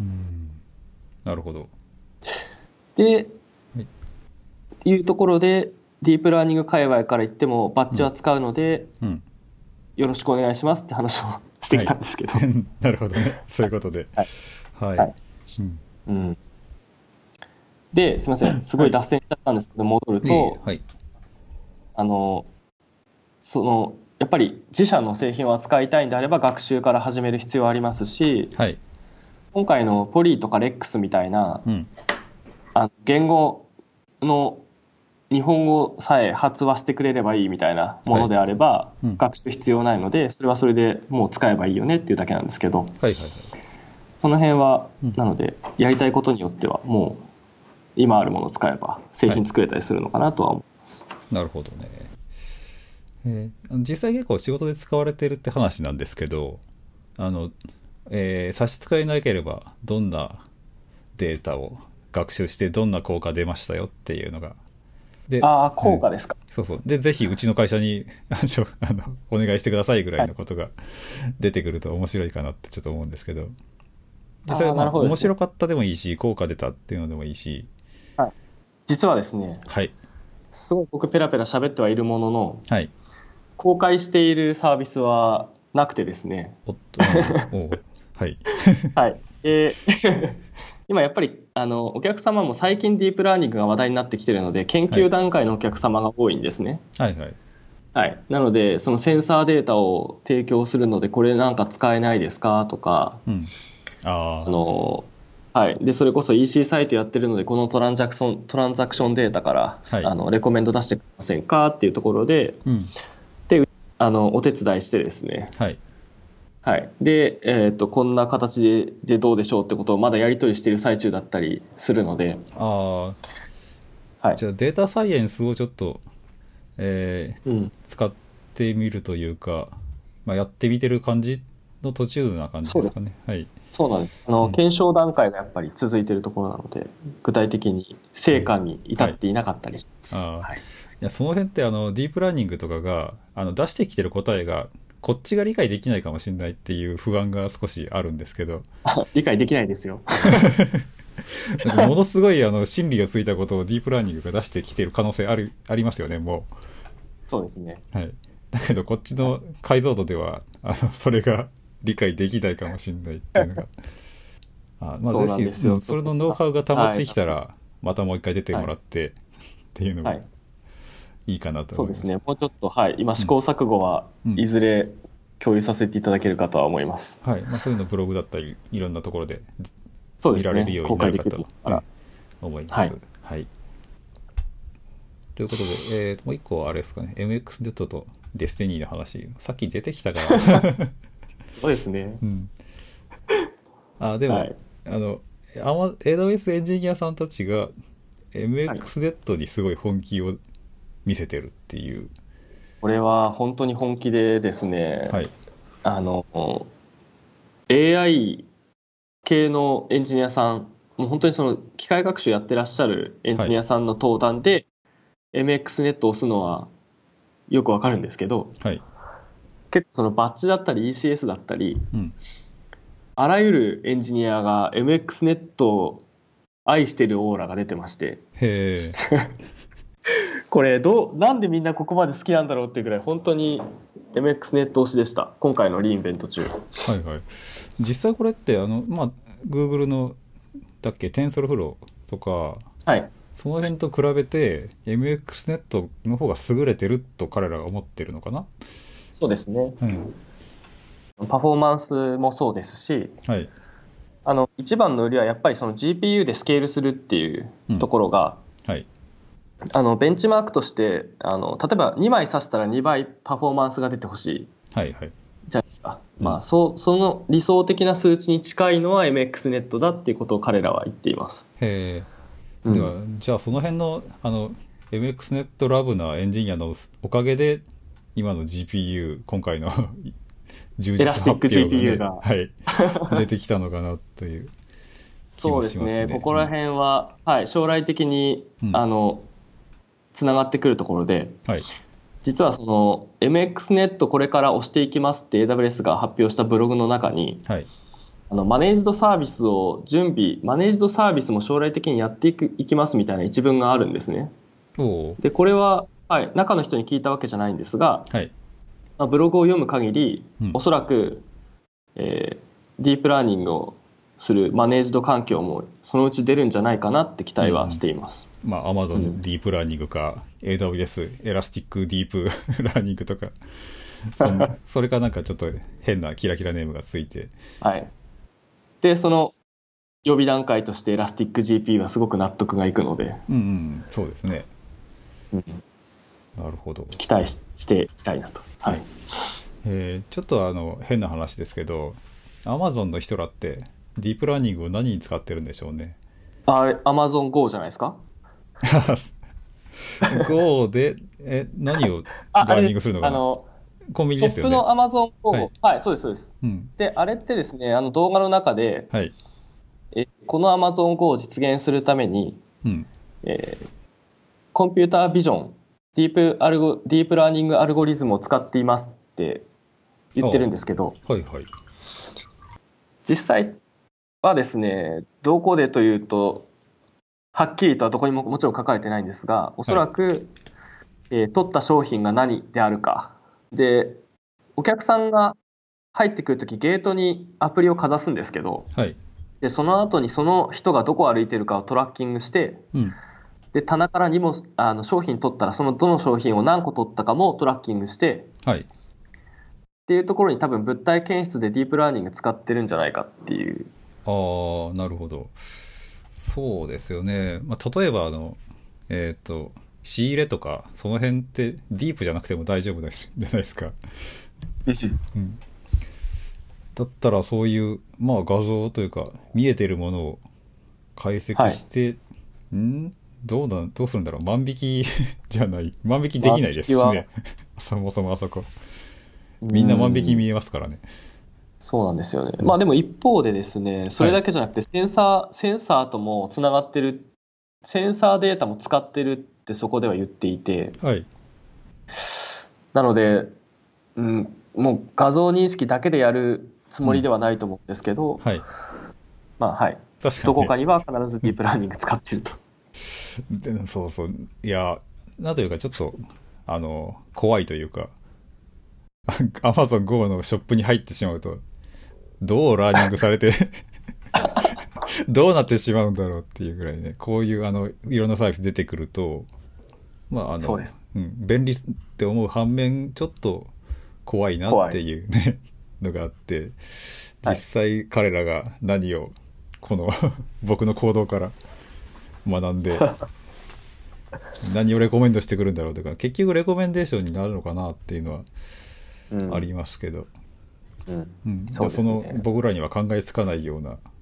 なるほど。 で、 はい、 いうところでディープラーニング界隈から言ってもバッジは使うので、 うんうん、 よろしくお願いしますって話をしてきたんですけど、はい、 なるほどね、そういうことで、 はいはい、 はい、うんうん、ですみません、すごい脱線しちゃったんですけど、戻ると、 はい、 あのそのやっぱり自社の製品を扱いたいんであれば学習から始める必要はありますし、 はい、 今回のポリーとかレックスみたいな、うん、あ言語の日本語さえ発話してくれればいいみたいなものであれば、はいうん、学習必要ないのでそれはそれでもう使えばいいよねっていうだけなんですけど、はいはいはい、その辺は、うん、なのでやりたいことによってはもう今あるものを使えば製品作れたりするのかなとは思います、はい、 なるほどね、えー、実際結構仕事で使われてるって話なんですけど、あの、えー、差し支えなければどんなデータを学習してどんな効果出ましたよっていうのがでああ効果ですか、 うん、そうそうでぜひうちの会社にあのお願いしてくださいぐらいのことが出てくると面白いかなってちょっと思うんですけど、実際は、まあ、面白かったでもいいし効果出たっていうのでもいいし、 はい、実はですね、はい、すごい僕ペラペラ喋ってはいるものの、はい、公開しているサービスはなくてですね、おっとおはい、はいえー今やっぱりあのお客様も最近ディープラーニングが話題になってきているので研究段階のお客様が多いんですね、はいはいはい、なのでそのセンサーデータを提供するのでこれなんか使えないですかとか、うん、ああのはい、でそれこそ イーシー サイトやってるのでこのトランザクション、トランザクションデータから、はい、あのレコメンド出してくれませんかっていうところで、うん、であのお手伝いしてですね、はいはい、で、えー、とこんな形 で, でどうでしょうってことをまだやり取りしている最中だったりするので、あ、 はい、じゃあデータサイエンスをちょっと、えーうん、使ってみるというか、まあ、やってみてる感じの途中な感じですかね。はい、 そうなんです。あの、うん、検証段階がやっぱり続いているところなので具体的に成果に至っていなかったりします、はいはい、いやその辺ってあのディープラーニングとかがあの出してきてる答えがこっちが理解できないかもしれないっていう不安が少しあるんですけど理解できないですよものすごいあの真理をついたことをディープラーニングが出してきてる可能性あるありますよねもう。 そうですね、 はい、だけどこっちの解像度ではあのそれが理解できないかもしれないっていうのがあ、まあ、 そうなんですよ。 それのノウハウが溜まってきたら、はい、またもう一回出てもらって、はい、っていうのがいいかなと思います。 そうですね。もうちょっと、はい、今試行錯誤はいずれ共有させていただけるかとは思います。 うんはいまあ、そういうのブログだったりいろんなところで見られるようになるかと、ねうん、思います。はいはい、ということで、えー、もう一個あれですかね エムエックス ネットとデスティニーの話さっき出てきたからそうですね、 うん、あでも、はいあの、エーダブリューエス エンジニアさんたちが エムエックスネット にすごい本気を見せてるっていう。 これは本当に本気でですね、 はい。 あの、エーアイ 系のエンジニアさん、もう本当にその機械学習やってらっしゃるエンジニアさんの登壇で エムエックスネット を押すのはよくわかるんですけど、 はい。 結構そのバッジだったり イーシーエス だったり、 うん。 あらゆるエンジニアが エムエックスネット を愛してるオーラが出てまして、 へえ。 これどう、なんでみんなここまで好きなんだろうっていうぐらい本当に エムエックスネット 推しでした、今回のリインベント中。 はいはい。実際これってあの、まあ、Google のだっけ TensorFlow とか、 はい、 その辺と比べて エムエックスネット の方が優れてると彼らが思ってるのかな。 そうですね。 うん。 パフォーマンスもそうですし、 はい。 あの一番の売りはやっぱりその ジーピーユー でスケールするっていうところが、 うん、はい。 あのベンチマークとしてあの例えばにまい刺したらにばいパフォーマンスが出てほしいはいはい。 じゃないですか、 うん、 まあ、そ, その理想的な数値に近いのは エムエックスネット だっていうことを彼らは言っています。 へえ。では、 うん、 じゃあその辺のあの エムエックスネット ラブなエンジニアのおかげで今の ジーピーユー 今回の充実発表が、ね、 エラスティック ジーピーユー が、 はい、出てきたのかなという気もしますね。 そうですね、ここら辺は、うん、はい、将来的に、 うん、 あのつながってくるところで、 はい、 実はその エムエックスネット これから押していきますって エーダブリューエス が発表したブログの中に、 はい、 あのマネージドサービスを準備マネージドサービスも将来的にやっていくいきますみたいな一文があるんですね。 おでこれは、はい、中の人に聞いたわけじゃないんですが、 はい、 まあ、ブログを読む限り、 うん、 おそらく、えー、ディープラーニングをするマネージド環境もそのうち出るんじゃないかなって期待はしています。 うん、まあ Amazon ディープラーニングか、うん、エーダブリューエス エラスティックディープラーニングとかそんなそれかなんかちょっと変なキラキラネームがついて、 はい、でその予備段階としてエラスティック ジーピー はすごく納得がいくので、 うんうん、そうですね、 うん、 なるほど、 期待し、していきたいなと、はい、 えー、ちょっとあの変な話ですけど Amazon の人らってディープラーニングを何に使ってるんでしょうね。 あれ Amazon Go じゃないですか Go でえ何をラーニングするのかな。あのコンビニですよね。 ショップの Amazon Go、はい、はい、そうですそうです、 うん、 であれってですね、あの動画の中で、 はい、 えこの Amazon Go を実現するために、うん、えー、コンピュータービジョンディープアルゴディープラーニングアルゴリズムを使っていますって言ってるんですけど、 はいはい、 実際はですね、どこでというとはっきりとはどこにももちろん書かれてないんですが、おそらく、はい、えー、取った商品が何であるかで、お客さんが入ってくるときゲートにアプリをかざすんですけど、 はい、 でその後にその人がどこを歩いているかをトラッキングして、うん、で棚からにもあの商品取ったらそのどの商品を何個取ったかもトラッキングして、はい、っていうところに多分物体検出でディープラーニング使ってるんじゃないかっていう。 ああ、なるほど。そうですよね。まあ、例えばあのえっ、ー、と仕入れとかその辺ってディープじゃなくても大丈夫ですじゃないですか、うん、だったらそういう、まあ、画像というか見えてるものを解析して、はい、んどうだどうするんだろう、万引きじゃない万引きできないですしねそもそもあそこみんな万引き見えますからね。 そうなんですよね、うん、まあでも一方でですね、それだけじゃなくてセンサー、はい、センサーともつながってる、センサーデータも使ってるってそこでは言っていて、はい、なので、うん、もう画像認識だけでやるつもりではないと思うんですけど、うん、はい、まあはい、確かにね、どこかには必ずディープラーニング使ってるとでそうそう、いやなんというかちょっとあの怖いというかAmazon Go のショップに入ってしまうとどうラーニングされてどうなってしまうんだろうっていうぐらいね、こういうあのいろんなサービス出てくると、まああのそうです、うん、便利って思う反面ちょっと怖いなっていうねのがあって、実際彼らが何をこの僕の行動から学んで何をレコメンドしてくるんだろうとか、結局レコメンデーションになるのかなっていうのはありますけど、うんうんうん、そ, その僕らには考えつかないような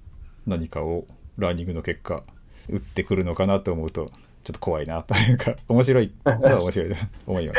何かをラーニングの結果打ってくるのかなと思うとちょっと怖いなというか面白いのは面白いなと思います。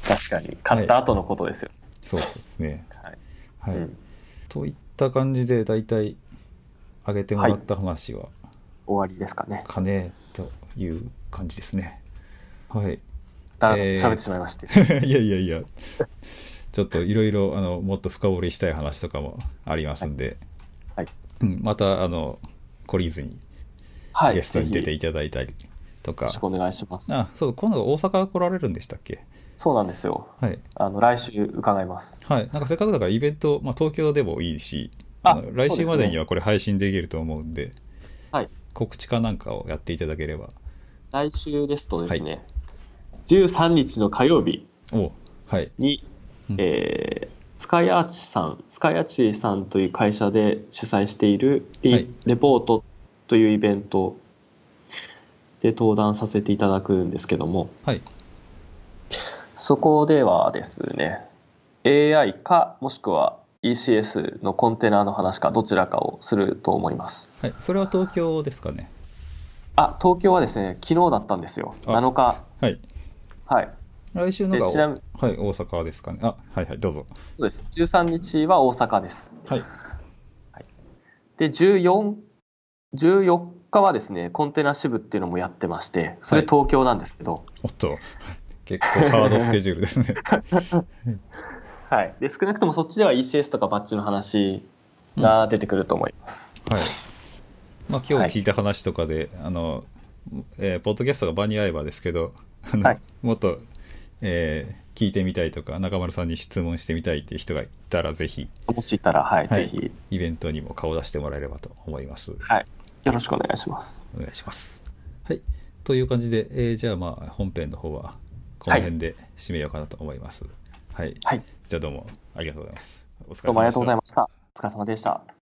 確かに勝った後のことですよ。はい、 そうですね。はい、はいうん、といった感じでだいたい挙げてもらった話は、はい、 終わりですかね。 かねという感じですね。はい。 だ喋、えー、ってしまいまして。 いやいやいや。ちょっといろいろあのもっと深掘りしたい話とかもありますんで、 はいはいうん、またあの懲りずにゲストに出ていただいたりとか、 よろしくお願いします。 あ、そう今度大阪来られるんでしたっけ？ そうなんですよ。 はい、 あの来週伺います。 はい、なんかせっかくだからイベント、まあ、東京でもいいし、あの来週までにはこれ配信できると思うんで、 はい、 告知かなんかをやっていただければ。 来週ですとですね、はい、じゅうさんにちの火曜日に、 はいうんえー、スカイアーチさんスカイアーチさんという会社で主催しているリ、はい、レポートというイベントで登壇させていただくんですけども、 はい、 そこではですね エーアイ かもしくは イーシーエス のコンテナの話かどちらかをすると思います。 はい、それは東京ですかね？ あ、東京はですね昨日だったんですよ。なのか。 はい、はい、来週のが、はい、大阪ですかね。あ、はいはい、どうぞ。 そうです。じゅうさんにちは大阪です。 はい。 はい、で、じゅうよん、じゅうよっかはですね、コンテナ支部っていうのもやってまして、それ東京なんですけど。はい、 おっと、結構ハードスケジュールですね。 はい。で、少なくともそっちでは イーシーエス とかバッジの話が出てくると思います。 うん、はい。まあ、今日聞いた話とかで、はい、あの、えー、ポッドキャストが場に合えばですけど、あの、はい、もっと、えー、聞いてみたいとか中丸さんに質問してみたいっていう人がいたらぜひもしいたら、はいはい、ぜひイベントにも顔出してもらえればと思います。 はい、よろしくお願いします。 お願いします。はい、という感じで、えー、じゃあまあ本編の方はこの辺で締めようかなと思います。はい、はい、じゃあどうもありがとうございます。お疲れ様でした。 どうもありがとうございました。お疲れ様でした。